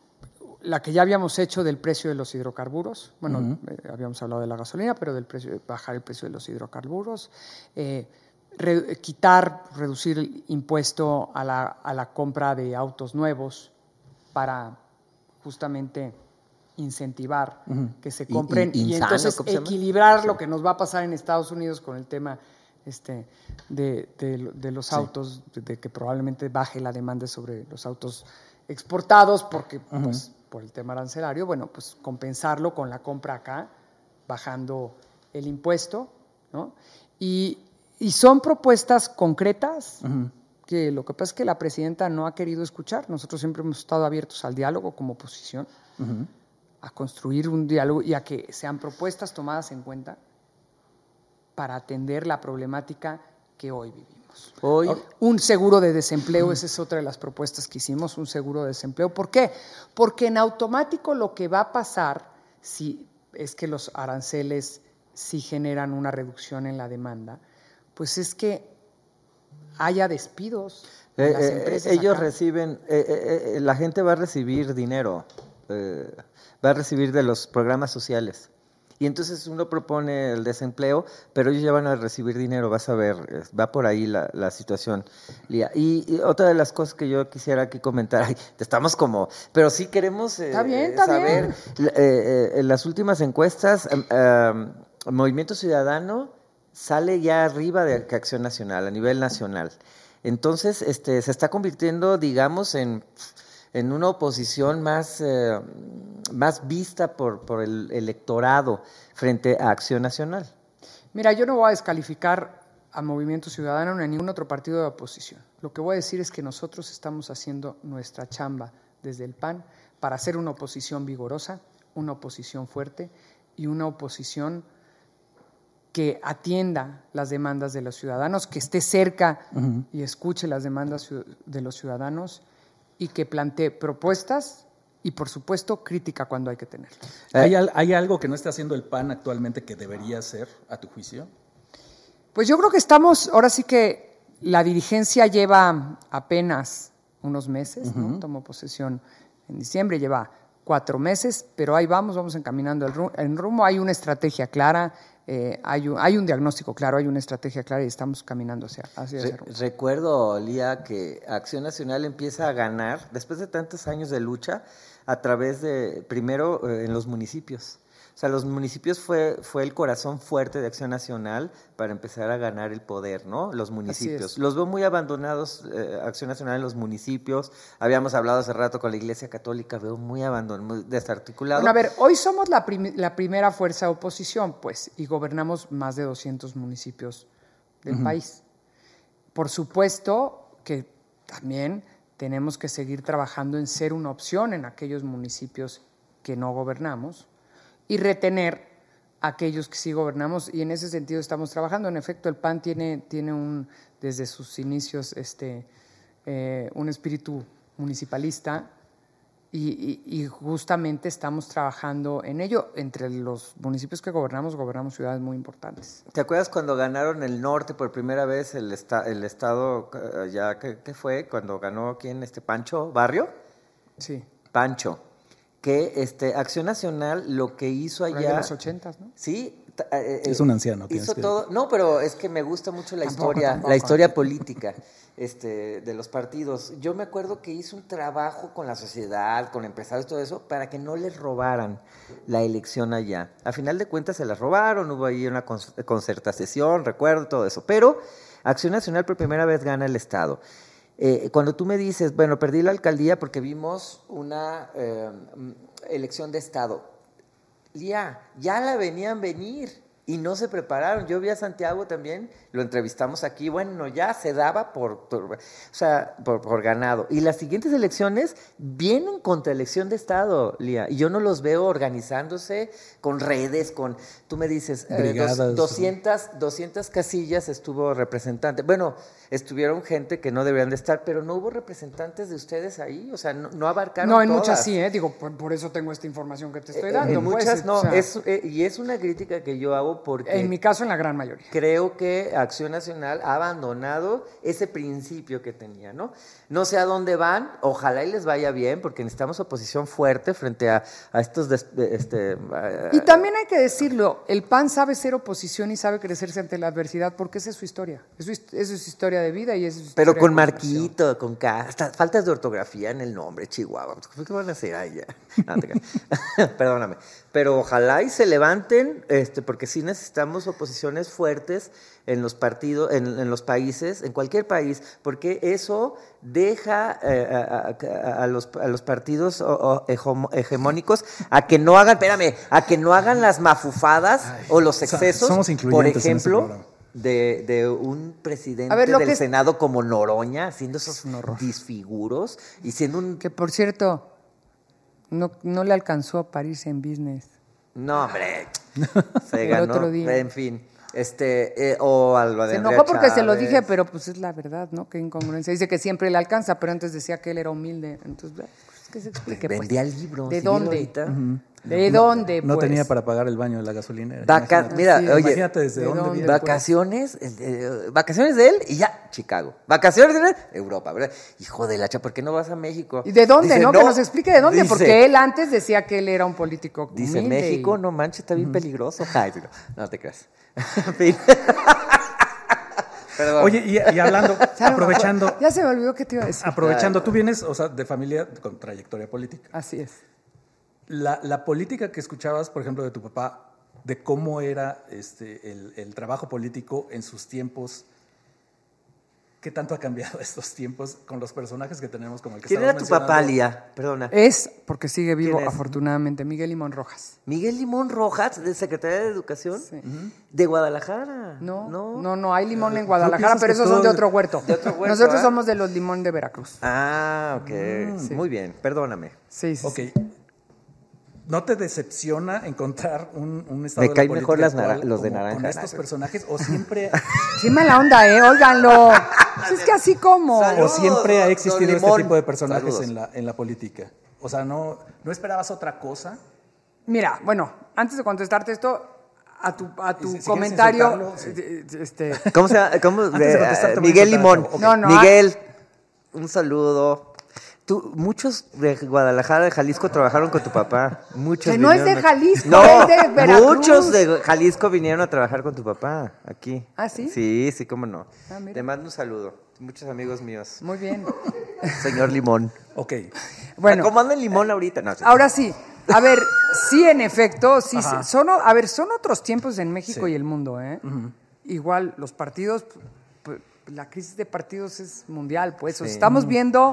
la que ya habíamos hecho del precio de los hidrocarburos, bueno, uh-huh. eh, habíamos hablado de la gasolina, pero del precio, bajar el precio de los hidrocarburos, eh, re, quitar, reducir el impuesto a la, a la compra de autos nuevos para justamente incentivar uh-huh. que se compren y, y, y entonces equilibrar lo que nos va a pasar en Estados Unidos con el tema este, de, de, de los autos, sí. de, de que probablemente baje la demanda sobre los autos exportados porque uh-huh. pues, por el tema arancelario, bueno, pues compensarlo con la compra acá, bajando el impuesto, ¿no? Y, y son propuestas concretas uh-huh. que lo que pasa es que la presidenta no ha querido escuchar. Nosotros siempre hemos estado abiertos al diálogo como oposición, uh-huh. a construir un diálogo y a que sean propuestas tomadas en cuenta para atender la problemática que hoy vivimos. queremos. Hoy, Un seguro de desempleo, esa es otra de las propuestas que hicimos, un seguro de desempleo. ¿Por qué? Porque en automático lo que va a pasar si es que los aranceles sí generan una reducción en la demanda, pues es que haya despidos. Eh, las eh, empresas ellos acá. reciben, eh, eh, eh, la gente va a recibir dinero, eh, va a recibir de los programas sociales. Y entonces uno propone el desempleo, pero ellos ya van a recibir dinero, vas a ver, eh, va por ahí la, la situación, Lía. Y, y otra de las cosas que yo quisiera aquí comentar, ay, estamos como, pero sí queremos eh, Está bien, está saber, bien. eh, eh, en las últimas encuestas, eh, eh, Movimiento Ciudadano sale ya arriba de Acción Nacional, a nivel nacional. Entonces, este, se está convirtiendo, digamos, en, en una oposición más, eh, más vista por, por el electorado frente a Acción Nacional. Mira, yo no voy a descalificar a Movimiento Ciudadano ni a ningún otro partido de oposición. Lo que voy a decir es que nosotros estamos haciendo nuestra chamba desde el P A N para hacer una oposición vigorosa, una oposición fuerte y una oposición que atienda las demandas de los ciudadanos, que esté cerca uh-huh. y escuche las demandas de los ciudadanos y que plantee propuestas y, por supuesto, crítica cuando hay que tenerla. ¿Hay, ¿Hay algo que no está haciendo el P A N actualmente que debería hacer, a tu juicio? Pues yo creo que estamos, ahora sí que la dirigencia lleva apenas unos meses, uh-huh. ¿no? Tomó posesión en diciembre, lleva cuatro meses, pero ahí vamos, vamos encaminando el rumbo. En rumbo hay una estrategia clara. Eh, hay, un, hay un diagnóstico claro, hay una estrategia clara y estamos caminando hacia, hacia ese rumbo. Recuerdo, Lía, que Acción Nacional empieza a ganar, después de tantos años de lucha, a través de, primero, eh, en los municipios. O sea, los municipios fue, fue el corazón fuerte de Acción Nacional para empezar a ganar el poder, ¿no? Los municipios. Los veo muy abandonados, eh, Acción Nacional en los municipios. Habíamos hablado hace rato con la Iglesia Católica, veo muy abandonado, muy desarticulado. Bueno, a ver, hoy somos la, prim- la primera fuerza de oposición, pues, y gobernamos más de doscientos municipios del uh-huh. país. Por supuesto que también tenemos que seguir trabajando en ser una opción en aquellos municipios que no gobernamos y retener a aquellos que sí gobernamos, y en ese sentido estamos trabajando. En efecto, el P A N tiene, tiene un, desde sus inicios este, eh, un espíritu municipalista y, y, y justamente estamos trabajando en ello. Entre los municipios que gobernamos, gobernamos ciudades muy importantes. ¿Te acuerdas cuando ganaron el norte por primera vez el, esta, el estado, ya que, que fue, cuando ganó quién, este Pancho Barrio? Sí. Pancho. Que este, Acción Nacional lo que hizo allá... de los ochentas, ¿no? Sí. Eh, es un anciano. Hizo que... todo... No, pero es que me gusta mucho la tampoco, historia, tampoco. la historia política este, de los partidos. Yo me acuerdo que hizo un trabajo con la sociedad, con empresarios, todo eso, para que no les robaran la elección allá. A final de cuentas se las robaron, hubo ahí una concertación, recuerdo todo eso. Pero Acción Nacional por primera vez gana el Estado. Eh, cuando tú me dices, bueno, perdí la alcaldía porque vimos una eh, elección de Estado, Lía, ya la venían venir y no se prepararon. Yo vi a Santiago también, lo entrevistamos aquí, bueno, ya se daba por, por, o sea, por, por ganado. Y las siguientes elecciones vienen contra elección de Estado, Lía, y yo no los veo organizándose con redes, con, tú me dices, eh, dos, doscientas, doscientas casillas estuvo representante. Bueno, estuvieron gente que no deberían de estar, pero no hubo representantes de ustedes ahí, o sea, no, no abarcaron No, en todas. muchas sí, ¿eh? Digo, por, por eso tengo esta información que te estoy dando. Eh, en pues, muchas no, o sea, es, eh, y es una crítica que yo hago porque... En mi caso, en la gran mayoría. Creo que Acción Nacional ha abandonado ese principio que tenía, ¿no? No sé a dónde van, ojalá y les vaya bien, porque necesitamos oposición fuerte frente a, a estos... Des, este, a, y también hay que decirlo, el P A N sabe ser oposición y sabe crecerse ante la adversidad, porque esa es su historia, esa es, esa es su historia de vida y esa es su Pero historia con de marquito, con ca... hasta faltas de ortografía en el nombre, Chihuahua. ¿Qué van a hacer allá? Perdóname. Pero ojalá y se levanten, este, porque sí necesitamos oposiciones fuertes en los partidos, en, en los países, en cualquier país, porque eso deja eh, a, a, a, los, a los partidos o, o, hegemónicos a que no hagan, espérame, a que no hagan las mafufadas Ay, o los excesos, somos por ejemplo, de, de un presidente ver, del que... Senado como Noroña, haciendo esos disfiguros y siendo un... Que por cierto, no, no le alcanzó a parirse en business. No, hombre, se ganó, otro día. en fin. Este, eh, o a lo de Se Andrea enojó porque se lo Chávez. dije, pero pues es la verdad, ¿no? Qué incongruencia. Dice que siempre le alcanza, pero antes decía que él era humilde. Entonces, pues, que se explique, pues. Vendía libros. ¿De ¿sí vieron dónde? ahorita? ¿De dónde, No pues? tenía para pagar el baño de la gasolinera. Vaca- Imagínate. mira, Así es. oye, Imagínate desde ¿de dónde, dónde? viene. vacaciones, eh, eh, vacaciones de él y ya, Chicago. Vacaciones de él, Europa, ¿verdad? Hijo de la cha, ¿por qué no vas a México? ¿Y de dónde, Dice, no? Que nos explique de dónde, dice- porque él antes decía que él era un político Dice, humilde México, y- no manches, está bien peligroso. Ay, no, no te creas. En fin. Perdón. Oye, y, y hablando, Ya no me aprovechando, acuerdo. Ya se me olvidó qué te iba a decir. aprovechando, tú vienes, o sea, de familia con trayectoria política. Así es. La, la política que escuchabas, por ejemplo, de tu papá, de cómo era este, el, el trabajo político en sus tiempos, ¿qué tanto ha cambiado estos tiempos con los personajes que tenemos como el que ¿Quién era estabas tu papá, mencionando? Lía? Perdona. Es, porque sigue vivo, ¿Quién es? afortunadamente, Miguel Limón Rojas. Miguel Limón Rojas, de Secretaría de Educación, Sí. de Guadalajara. No, no, no, no, hay limón en ¿Tú Guadalajara, piensas pero que esos son todo- de otro huerto. de otro huerto, Nosotros ¿eh? somos de los limón de Veracruz. Ah, ok. Sí. Muy bien, perdóname. Sí, sí. Ok. sí. ¿No te decepciona encontrar un, un estado Me de la caen política mejor las actual nara- los de como naranja. con estos personajes o siempre Sí, mala onda, ¿eh? Óiganlo. Pues es que así como. Salud. o siempre ha Don existido este Limón. tipo de personajes Saludos. en la, en la política? O sea, ¿no, ¿no esperabas otra cosa? Mira, bueno, antes de contestarte esto, a tu, a tu Si- si quieres comentario. insultarlo, sí. eh, este, ¿Cómo se llama? ¿Cómo? Antes de Eh, contestarte, voy a Miguel insultar a Limón. Chavo. No, no, Miguel, un saludo. Tú, muchos de Guadalajara, de Jalisco, trabajaron con tu papá. Muchos Que no es vinieron de a- Jalisco, no, es de Veracruz. muchos de Jalisco vinieron a trabajar con tu papá aquí. ¿Ah, sí? Sí, sí, cómo no. Ah, mira. Te mando un saludo. Muchos amigos míos. Muy bien. Señor Limón. Ok. Bueno, ¿Cómo anda el limón ahorita? No, sí. ahora sí. A ver, sí, en efecto, sí. Ajá. sí, Son, o- a ver, son otros tiempos en México Sí. y el mundo, ¿eh? Igual, los partidos, pues, la crisis de partidos es mundial, pues. O sea, Sí. estamos viendo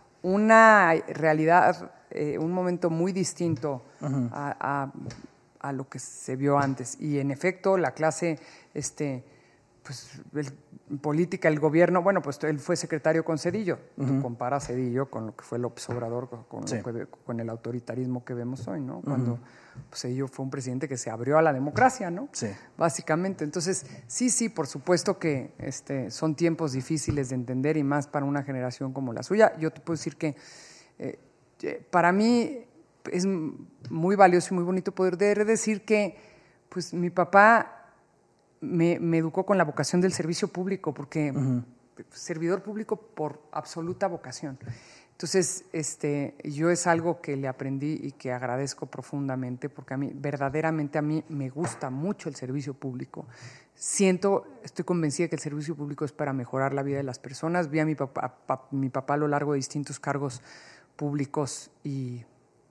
una realidad, eh, un momento muy distinto a, a- a lo que se vio antes. Y en efecto, la clase, este, pues, el- política, el gobierno, bueno, pues él fue secretario con Cedillo. Tú comparas Cedillo con lo que fue López Obrador, con, con lo Sí. que ve- con el autoritarismo que vemos hoy, ¿no? Cuando pues, Cedillo fue un presidente que se abrió a la democracia, ¿no? Sí. Básicamente. Entonces, sí, sí, por supuesto que este, son tiempos difíciles de entender y más para una generación como la suya. Yo te puedo decir que eh, eh, para mí es m- muy valioso y muy bonito poder de- decir que pues mi papá me, me educó con la vocación del servicio público, porque servidor público por absoluta vocación. Entonces, este, yo es algo que le aprendí y que agradezco profundamente, porque a mí, verdaderamente a mí me gusta mucho el servicio público. Siento, estoy convencida que el servicio público es para mejorar la vida de las personas. Vi a mi papá, pa- mi papá a lo largo de distintos cargos públicos y,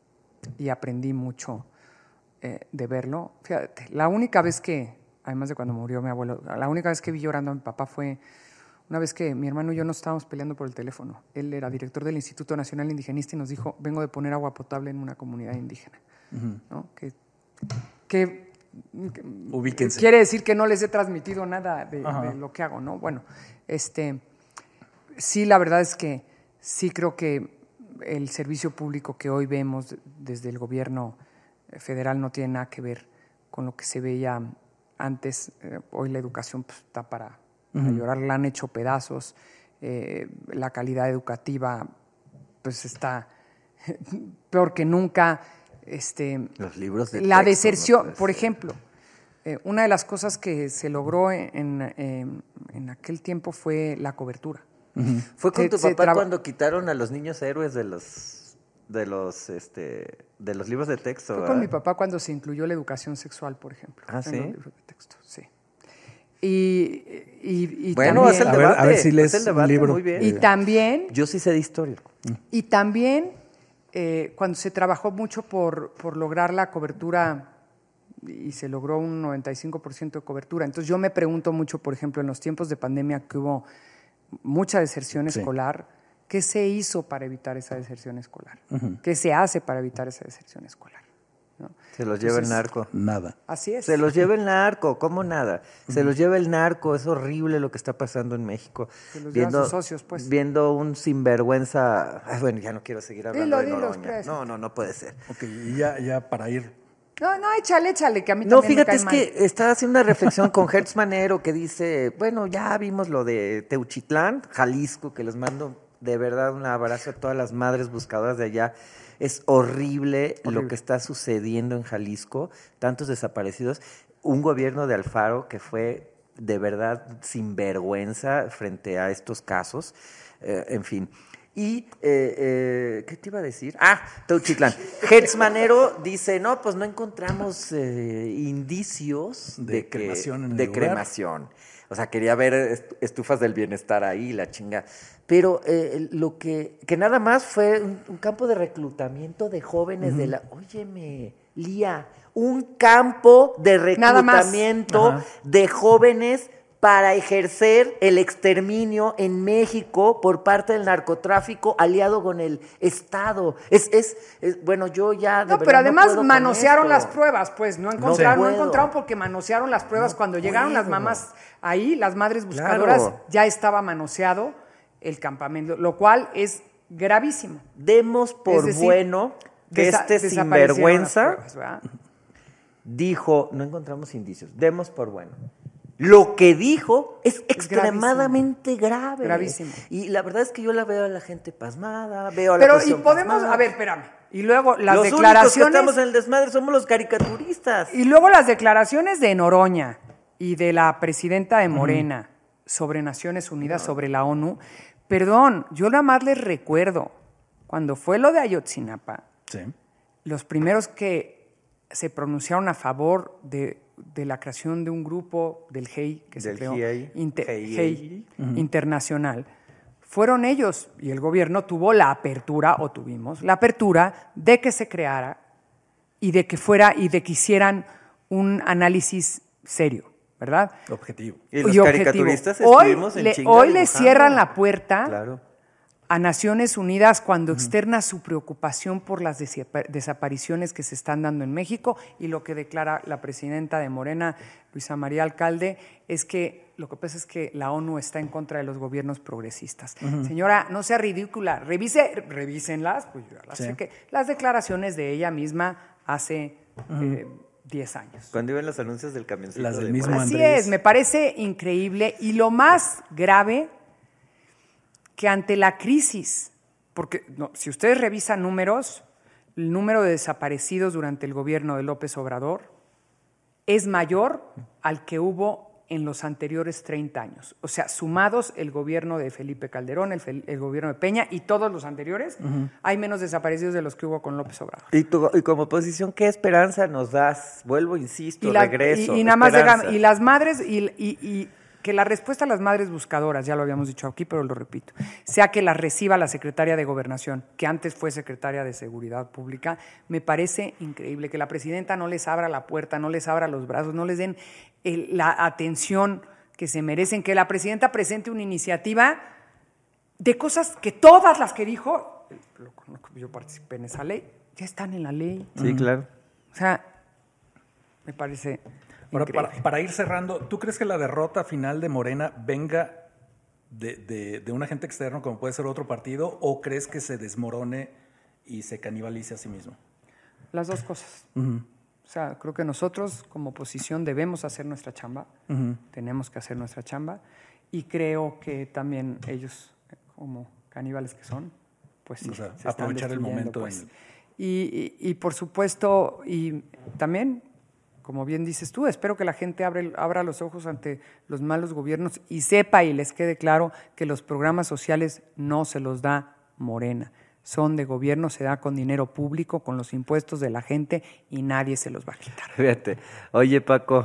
y aprendí mucho eh, de verlo. Fíjate, la única vez que, además de cuando murió mi abuelo, la única vez que vi llorando a mi papá fue una vez que mi hermano y yo nos estábamos peleando por el teléfono. Él era director del Instituto Nacional Indigenista y nos dijo, vengo de poner agua potable en una comunidad indígena. ¿No? Que, que, que Ubíquense. quiere decir que no les he transmitido nada de, Ajá. de lo que hago, ¿no? Bueno, este, sí, la verdad es que sí creo que el servicio público que hoy vemos desde el gobierno federal no tiene nada que ver con lo que se veía antes. Eh, hoy la educación pues, está para, para llorar, la han hecho pedazos. Eh, la calidad educativa pues está peor que nunca. Este, Los libros de la texto, deserción, no puede por ser. ejemplo, eh, una de las cosas que se logró en, en, en- en aquel tiempo fue la cobertura. Fue con Se- tu se papá traba- cuando quitaron a los niños héroes de los de los este de los libros de texto. Fue ¿verdad? con mi papá cuando se incluyó la educación sexual, por ejemplo. Ah, en ¿sí? los libros de texto, sí. Y, y, y Bueno, también, es el A ver, debate. a ver si lees es el debate, un libro. muy bien. y también, Yo sí sé de historia. y también eh, cuando se trabajó mucho por, por lograr la cobertura y se logró un noventa y cinco por ciento de cobertura. Entonces yo me pregunto mucho, por ejemplo, en los tiempos de pandemia que hubo mucha deserción Sí. escolar, ¿qué se hizo para evitar esa deserción escolar? ¿Qué se hace para evitar esa deserción escolar? ¿No? Se los lleva el Entonces, narco. Nada. Así es. Se los lleva el narco, ¿cómo nada? Se los lleva el narco, es horrible lo que está pasando en México. Se los llevan sus socios, pues. Viendo un sinvergüenza. Ay, bueno, ya no quiero seguir hablando Dilo, de dilo, Noroña. expresa. No, no, no puede ser. Ok, y ya, ya para ir No, no, échale, échale, que a mí No, también fíjate, me es cae mal. que estaba haciendo una reflexión con Hertz Manero que dice, bueno, ya vimos lo de Teuchitlán, Jalisco, que les mando de verdad un abrazo a todas las madres buscadoras de allá. Es horrible, horrible lo que está sucediendo en Jalisco, tantos desaparecidos. Un gobierno de Alfaro que fue de verdad sinvergüenza frente a estos casos, eh, en fin. Y, eh, eh, ¿qué te iba a decir? Ah, Teuchitlán. Hertz Manero dice, no, pues no encontramos eh, indicios de, de, cremación que, en el de lugar. cremación. O sea, quería ver estufas del bienestar ahí, la chinga. Pero eh, lo que, que nada más fue un, un campo de reclutamiento de jóvenes uh-huh. de la... Óyeme, Lía, un campo de reclutamiento de jóvenes para ejercer el exterminio en México por parte del narcotráfico aliado con el Estado. Es, es, es bueno, yo ya... De no, pero además no manosearon las pruebas, pues, no encontraron, no, no encontraron porque manosearon las pruebas. No Cuando puedo. llegaron las mamás ahí, las madres buscadoras, claro. ya estaba manoseado el campamento, lo cual es gravísimo. Demos por decir, bueno que este sinvergüenza pruebas, dijo, no encontramos indicios, demos por bueno. Lo que dijo es, es extremadamente gravísimo. grave. Gravísimo. Y la verdad es que yo la veo a la gente pasmada, veo a la Pero y podemos, pasmada. a ver, espérame. Y luego las los declaraciones. Los únicos que estamos en el desmadre somos los caricaturistas. Y luego las declaraciones de Noroña y de la presidenta de Morena uh-huh. sobre Naciones Unidas, no. sobre la ONU. Perdón, yo nada más les recuerdo, cuando fue lo de Ayotzinapa, sí. los primeros que se pronunciaron a favor de de la creación de un grupo del G E I que del se creó G E I, inter, G E I. G E I uh-huh. internacional, fueron ellos y el gobierno tuvo la apertura, o tuvimos la apertura de que se creara y de que fuera y de que hicieran un análisis serio, ¿verdad? Objetivo. Y los y caricaturistas hoy estuvimos en le, chinga Hoy le dibujando. cierran la puerta claro. a Naciones Unidas cuando uh-huh. externa su preocupación por las desap- desapariciones que se están dando en México, y lo que declara la presidenta de Morena, Luisa María Alcalde, es que lo que pasa es que la ONU está en contra de los gobiernos progresistas. Uh-huh. Señora, no sea ridícula, revise, revísenlas, pues yo las, sí. sé que, las declaraciones de ella misma hace uh-huh. eh, diez años. Cuando iban los anuncios del camioncito. Las del de mismo Así Andrés. es, me parece increíble, y lo más grave que ante la crisis, porque no, si ustedes revisan números, el número de desaparecidos durante el gobierno de López Obrador es mayor al que hubo en los anteriores treinta años. O sea, sumados el gobierno de Felipe Calderón, el, el gobierno de Peña y todos los anteriores, uh-huh. hay menos desaparecidos de los que hubo con López Obrador. Y, tu, y como oposición, ¿qué esperanza nos das? Vuelvo, insisto, y la, regreso. Y, y nada más, de, y las madres, y, y, y que la respuesta a las madres buscadoras, ya lo habíamos dicho aquí, pero lo repito, sea que las reciba la secretaria de Gobernación, que antes fue secretaria de Seguridad Pública, me parece increíble que la presidenta no les abra la puerta, no les abra los brazos, no les den el, la atención que se merecen, que la presidenta presente una iniciativa de cosas que todas las que dijo, yo participé en esa ley, ya están en la ley. Sí, claro. O sea, me parece... Ahora, para, para ir cerrando, ¿tú crees que la derrota final de Morena venga de, de, de un agente externo como puede ser otro partido, o crees que se desmorone y se canibalice a sí mismo? Las dos cosas. Uh-huh. O sea, creo que nosotros como oposición debemos hacer nuestra chamba, uh-huh. tenemos que hacer nuestra chamba, y creo que también ellos, como caníbales que son, pues sí, o sea, se aprovechar el momento. Pues. En el... y, y, y por supuesto, y también... Como bien dices tú, espero que la gente abre, abra los ojos ante los malos gobiernos y sepa y les quede claro que los programas sociales no se los da Morena. Son de gobierno, se da con dinero público, con los impuestos de la gente, y nadie se los va a quitar. Fíjate. Oye, Paco.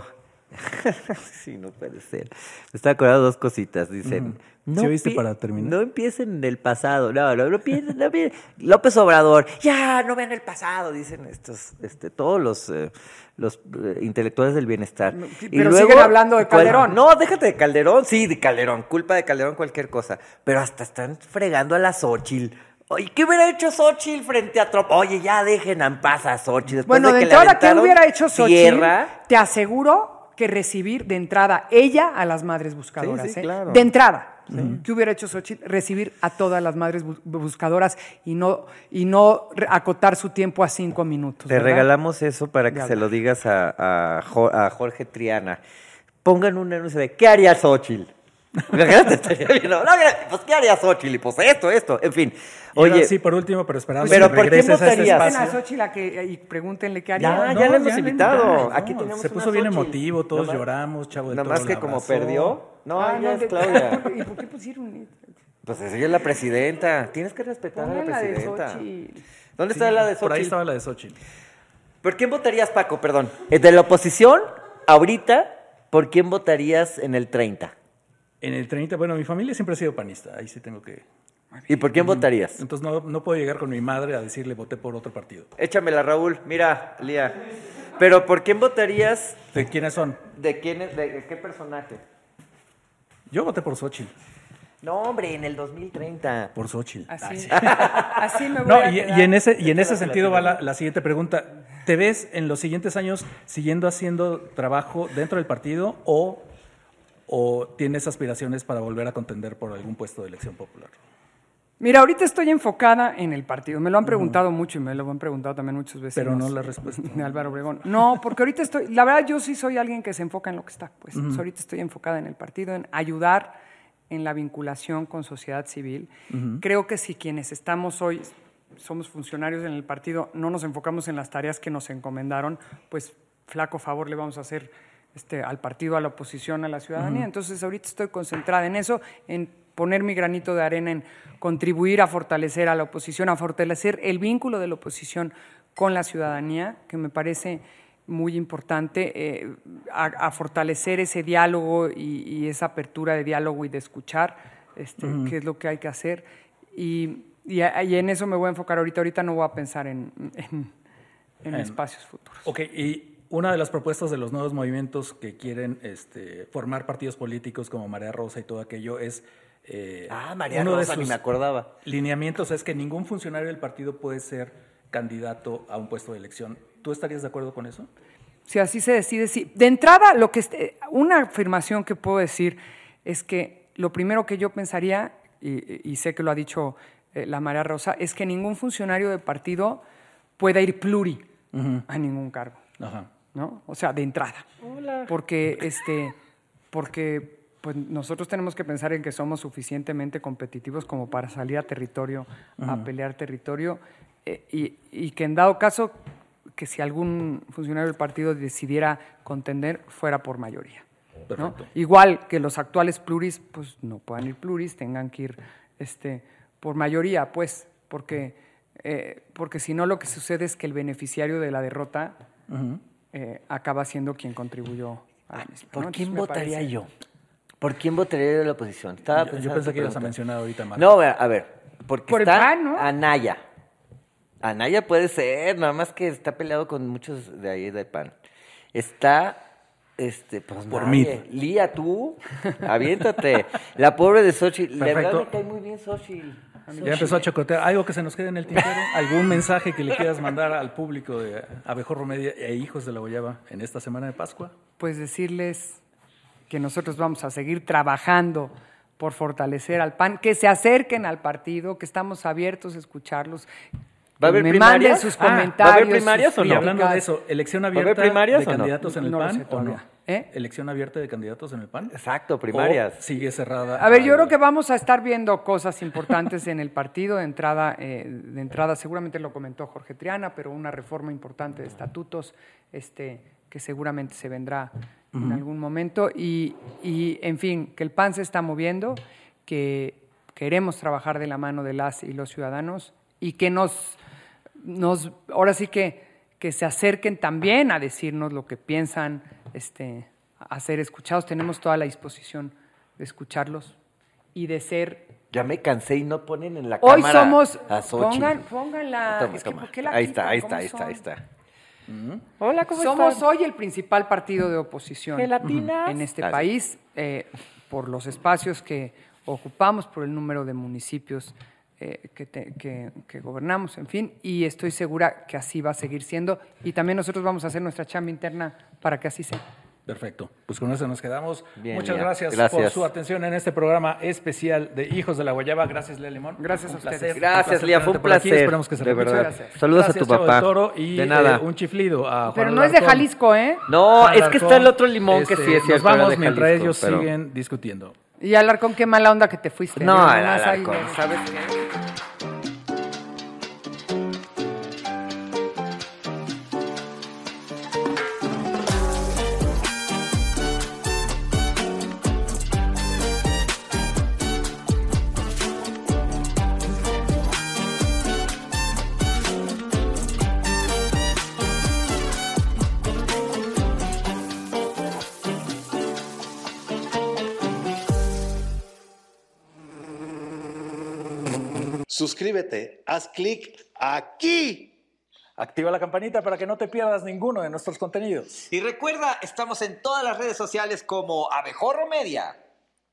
Sí, no puede ser. Me está acordando dos cositas. Dicen, uh-huh. no, ¿Sí oíste pi- para terminar? No empiecen en el pasado. No, no, no piensen, no piensen. López Obrador, ya, no vean el pasado, dicen estos, este, todos los, eh, los eh, intelectuales del bienestar. No, y pero luego, siguen hablando de Calderón. Pues, no, déjate de Calderón, sí, de Calderón, culpa de Calderón cualquier cosa. Pero hasta están fregando a la Xóchitl. Oye, ¿qué hubiera hecho Xóchitl frente a Trump? Oye, ya dejen en paz a Xóchitl. Después Bueno, de, de que entrada, le ¿qué hubiera hecho Xóchitl? Tierra. Te aseguro que recibir de entrada ella a las madres buscadoras. Sí, sí, ¿eh? claro. De entrada. ¿sí? ¿Qué hubiera hecho Xochitl? Recibir a todas las madres bu- buscadoras y no, y no re- acotar su tiempo a cinco minutos. Te ¿verdad? regalamos eso para que Ya se habla. lo digas a, a, Jo- a Jorge Triana. Pongan un anuncio de ¿qué haría Xochitl? Imagínate, estaría bien, ¿no? No, mira, pues ¿qué haría Xochitl? Y pues esto, esto, en fin. Y ahora Oye, sí, por último, pero esperando Pero que ¿por quién regreses a este votarías? Ven a espacio. Xochitl a que, y pregúntenle qué haría. Ya, No, ya le hemos le invitado. invitamos, Aquí no, tenemos se una puso bien Xochitl. emotivo, todos Nomás- lloramos, Chavo del Nomás Toro que la como abrazó. perdió. No, Ah, ella no, es de- Claudia. ¿Y por qué pusieron? Pues ella es la presidenta. Tienes que respetar a Pongan la la de presidenta. Xochitl. ¿Dónde Sí, está la de Por ahí Xochitl? estaba la de Xochitl. ¿Por quién votarías, Paco? Perdón. ¿Es de la oposición? Ahorita, ¿por quién votarías en el treinta? En el treinta, bueno, mi familia siempre ha sido panista, ahí sí tengo que... ¿Y por quién votarías? Entonces no, no puedo llegar con mi madre a decirle voté por otro partido. Échamela, Raúl. Mira, Lía. Pero ¿por quién votarías? ¿De quiénes son? ¿De quién es? ¿De qué personaje? Yo voté por Xochitl, No, hombre, en el dos mil treinta. por Xochitl. Así, Ay, sí. así me voy No, a y, quedar. y en ese, y en ese Échala, sentido va échala. la, la siguiente pregunta. ¿Te ves en los siguientes años siguiendo haciendo trabajo dentro del partido o, o tienes aspiraciones para volver a contender por algún puesto de elección popular? Mira, ahorita estoy enfocada en el partido. Me lo han preguntado mucho y me lo han preguntado también muchos veces. Pero no la respuesta. De Álvaro Obregón. No, porque ahorita estoy, la verdad yo sí soy alguien que se enfoca en lo que está. Pues, pues ahorita estoy enfocada en el partido, en ayudar en la vinculación con sociedad civil. Creo que si quienes estamos hoy somos funcionarios en el partido, no nos enfocamos en las tareas que nos encomendaron, pues flaco favor le vamos a hacer este, al partido, a la oposición, a la ciudadanía. Entonces ahorita estoy concentrada en eso, en poner mi granito de arena, en contribuir a fortalecer a la oposición, a fortalecer el vínculo de la oposición con la ciudadanía, que me parece muy importante, eh, a, a fortalecer ese diálogo y, y esa apertura de diálogo y de escuchar, este, uh-huh. qué es lo que hay que hacer. Y, y, y en eso me voy a enfocar ahorita. Ahorita no voy a pensar en, en, en um, espacios futuros. Ok, y una de las propuestas de los nuevos movimientos que quieren este, formar partidos políticos como Marea Rosa y todo aquello es... Eh, ah, María uno Rosa, de sus ni me acordaba. Lineamientos es que ningún funcionario del partido puede ser candidato a un puesto de elección. ¿Tú estarías de acuerdo con eso? Si así se decide, sí. De entrada, lo que este, una afirmación que puedo decir es que lo primero que yo pensaría, y, y sé que lo ha dicho eh, la Marea Rosa, es que ningún funcionario de partido pueda ir pluri uh-huh. a ningún cargo. Ajá. ¿No? O sea, de entrada. Hola. Porque, este, porque pues nosotros tenemos que pensar en que somos suficientemente competitivos como para salir a territorio, uh-huh. a pelear territorio, eh, y, y que en dado caso que si algún funcionario del partido decidiera contender, fuera por mayoría. ¿no? Igual que los actuales pluris, pues no puedan ir pluris, tengan que ir este, por mayoría, pues, porque, eh, porque si no lo que sucede es que el beneficiario de la derrota uh-huh. eh, acaba siendo quien contribuyó a la misma. ¿Por ¿no? quién Entonces, votaría parece... yo? ¿Por quién votaría de la oposición? Estaba yo, yo pensé que ibas a mencionar ahorita más. No, a ver, porque Por está el P A N, ¿no? Anaya. Anaya puede ser, nada más que está peleado con muchos de ahí del P A N. Está, este, pues por mí. Lía, tú, aviéntate. La pobre de Xochitl. La verdad me cae muy bien Xochitl. Ya empezó a chocotear. ¿Algo que se nos quede en el tintero? ¿Algún mensaje que le quieras mandar al público de Abejorro Media e Hijos de la Guayaba en esta semana de Pascua? Pues decirles que nosotros vamos a seguir trabajando por fortalecer al P A N, que se acerquen al partido, que estamos abiertos a escucharlos. ¿Va a haber me primarias? manden sus Ah, comentarios. ¿va a haber primarias o no? Y hablando de eso, ¿elección abierta de candidatos no? en el no P A N o no? ¿Eh? ¿Elección abierta de candidatos en el P A N? Exacto, primarias. ¿O sigue cerrada? A ver, yo al... creo que vamos a estar viendo cosas importantes en el partido. De entrada, eh, de entrada, seguramente lo comentó Jorge Triana, pero una reforma importante de estatutos este, que seguramente se vendrá uh-huh. en algún momento. Y, y, en fin, que el P A N se está moviendo, que queremos trabajar de la mano de las y los ciudadanos y que nos, nos ahora sí que, que se acerquen también a decirnos lo que piensan, este, a ser escuchados. Tenemos toda la disposición de escucharlos y de ser... Ya me cansé y no ponen en la Hoy cámara somos... a Xochitl. Pongan, pónganla... Toma, es que, toma. ¿por qué la ahí quitan? está, ahí ¿Cómo está, ahí son? está, ahí está. Uh-huh. Hola, ¿cómo Somos están? hoy el principal partido de oposición ¿Gelatinas? en este Ah, país, eh, por los espacios que ocupamos, por el número de municipios eh, que, te, que, que gobernamos, en fin, y estoy segura que así va a seguir siendo, y también nosotros vamos a hacer nuestra chamba interna para que así sea. Perfecto. Pues con eso nos quedamos. Bien, Muchas Lía. gracias, Gracias. por su atención en este programa especial de Hijos de la Guayaba. Gracias, Lía Limón. Gracias Un a ustedes. placer, Gracias, placer Lía, fue un tenerte por aquí. placer, Esperemos que se de repita. verdad. Gracias. Saludos a Gracias, tu Chavo papá. del Toro, y De nada. eh, un chiflido a Juan Pero no es de Alarcón. Jalisco, ¿eh? No, Juan es que está Alarcón. el otro limón que Este, sí es Nos cierto, era vamos de mientras Jalisco, ellos pero- siguen discutiendo. Y Alarcón, qué mala onda que te fuiste. No, Mira, el nomás ahí, Alarcón, ¿no? ¿sabes qué? Suscríbete, haz clic aquí. Activa la campanita para que no te pierdas ninguno de nuestros contenidos. Y recuerda, estamos en todas las redes sociales como Abejorro Media.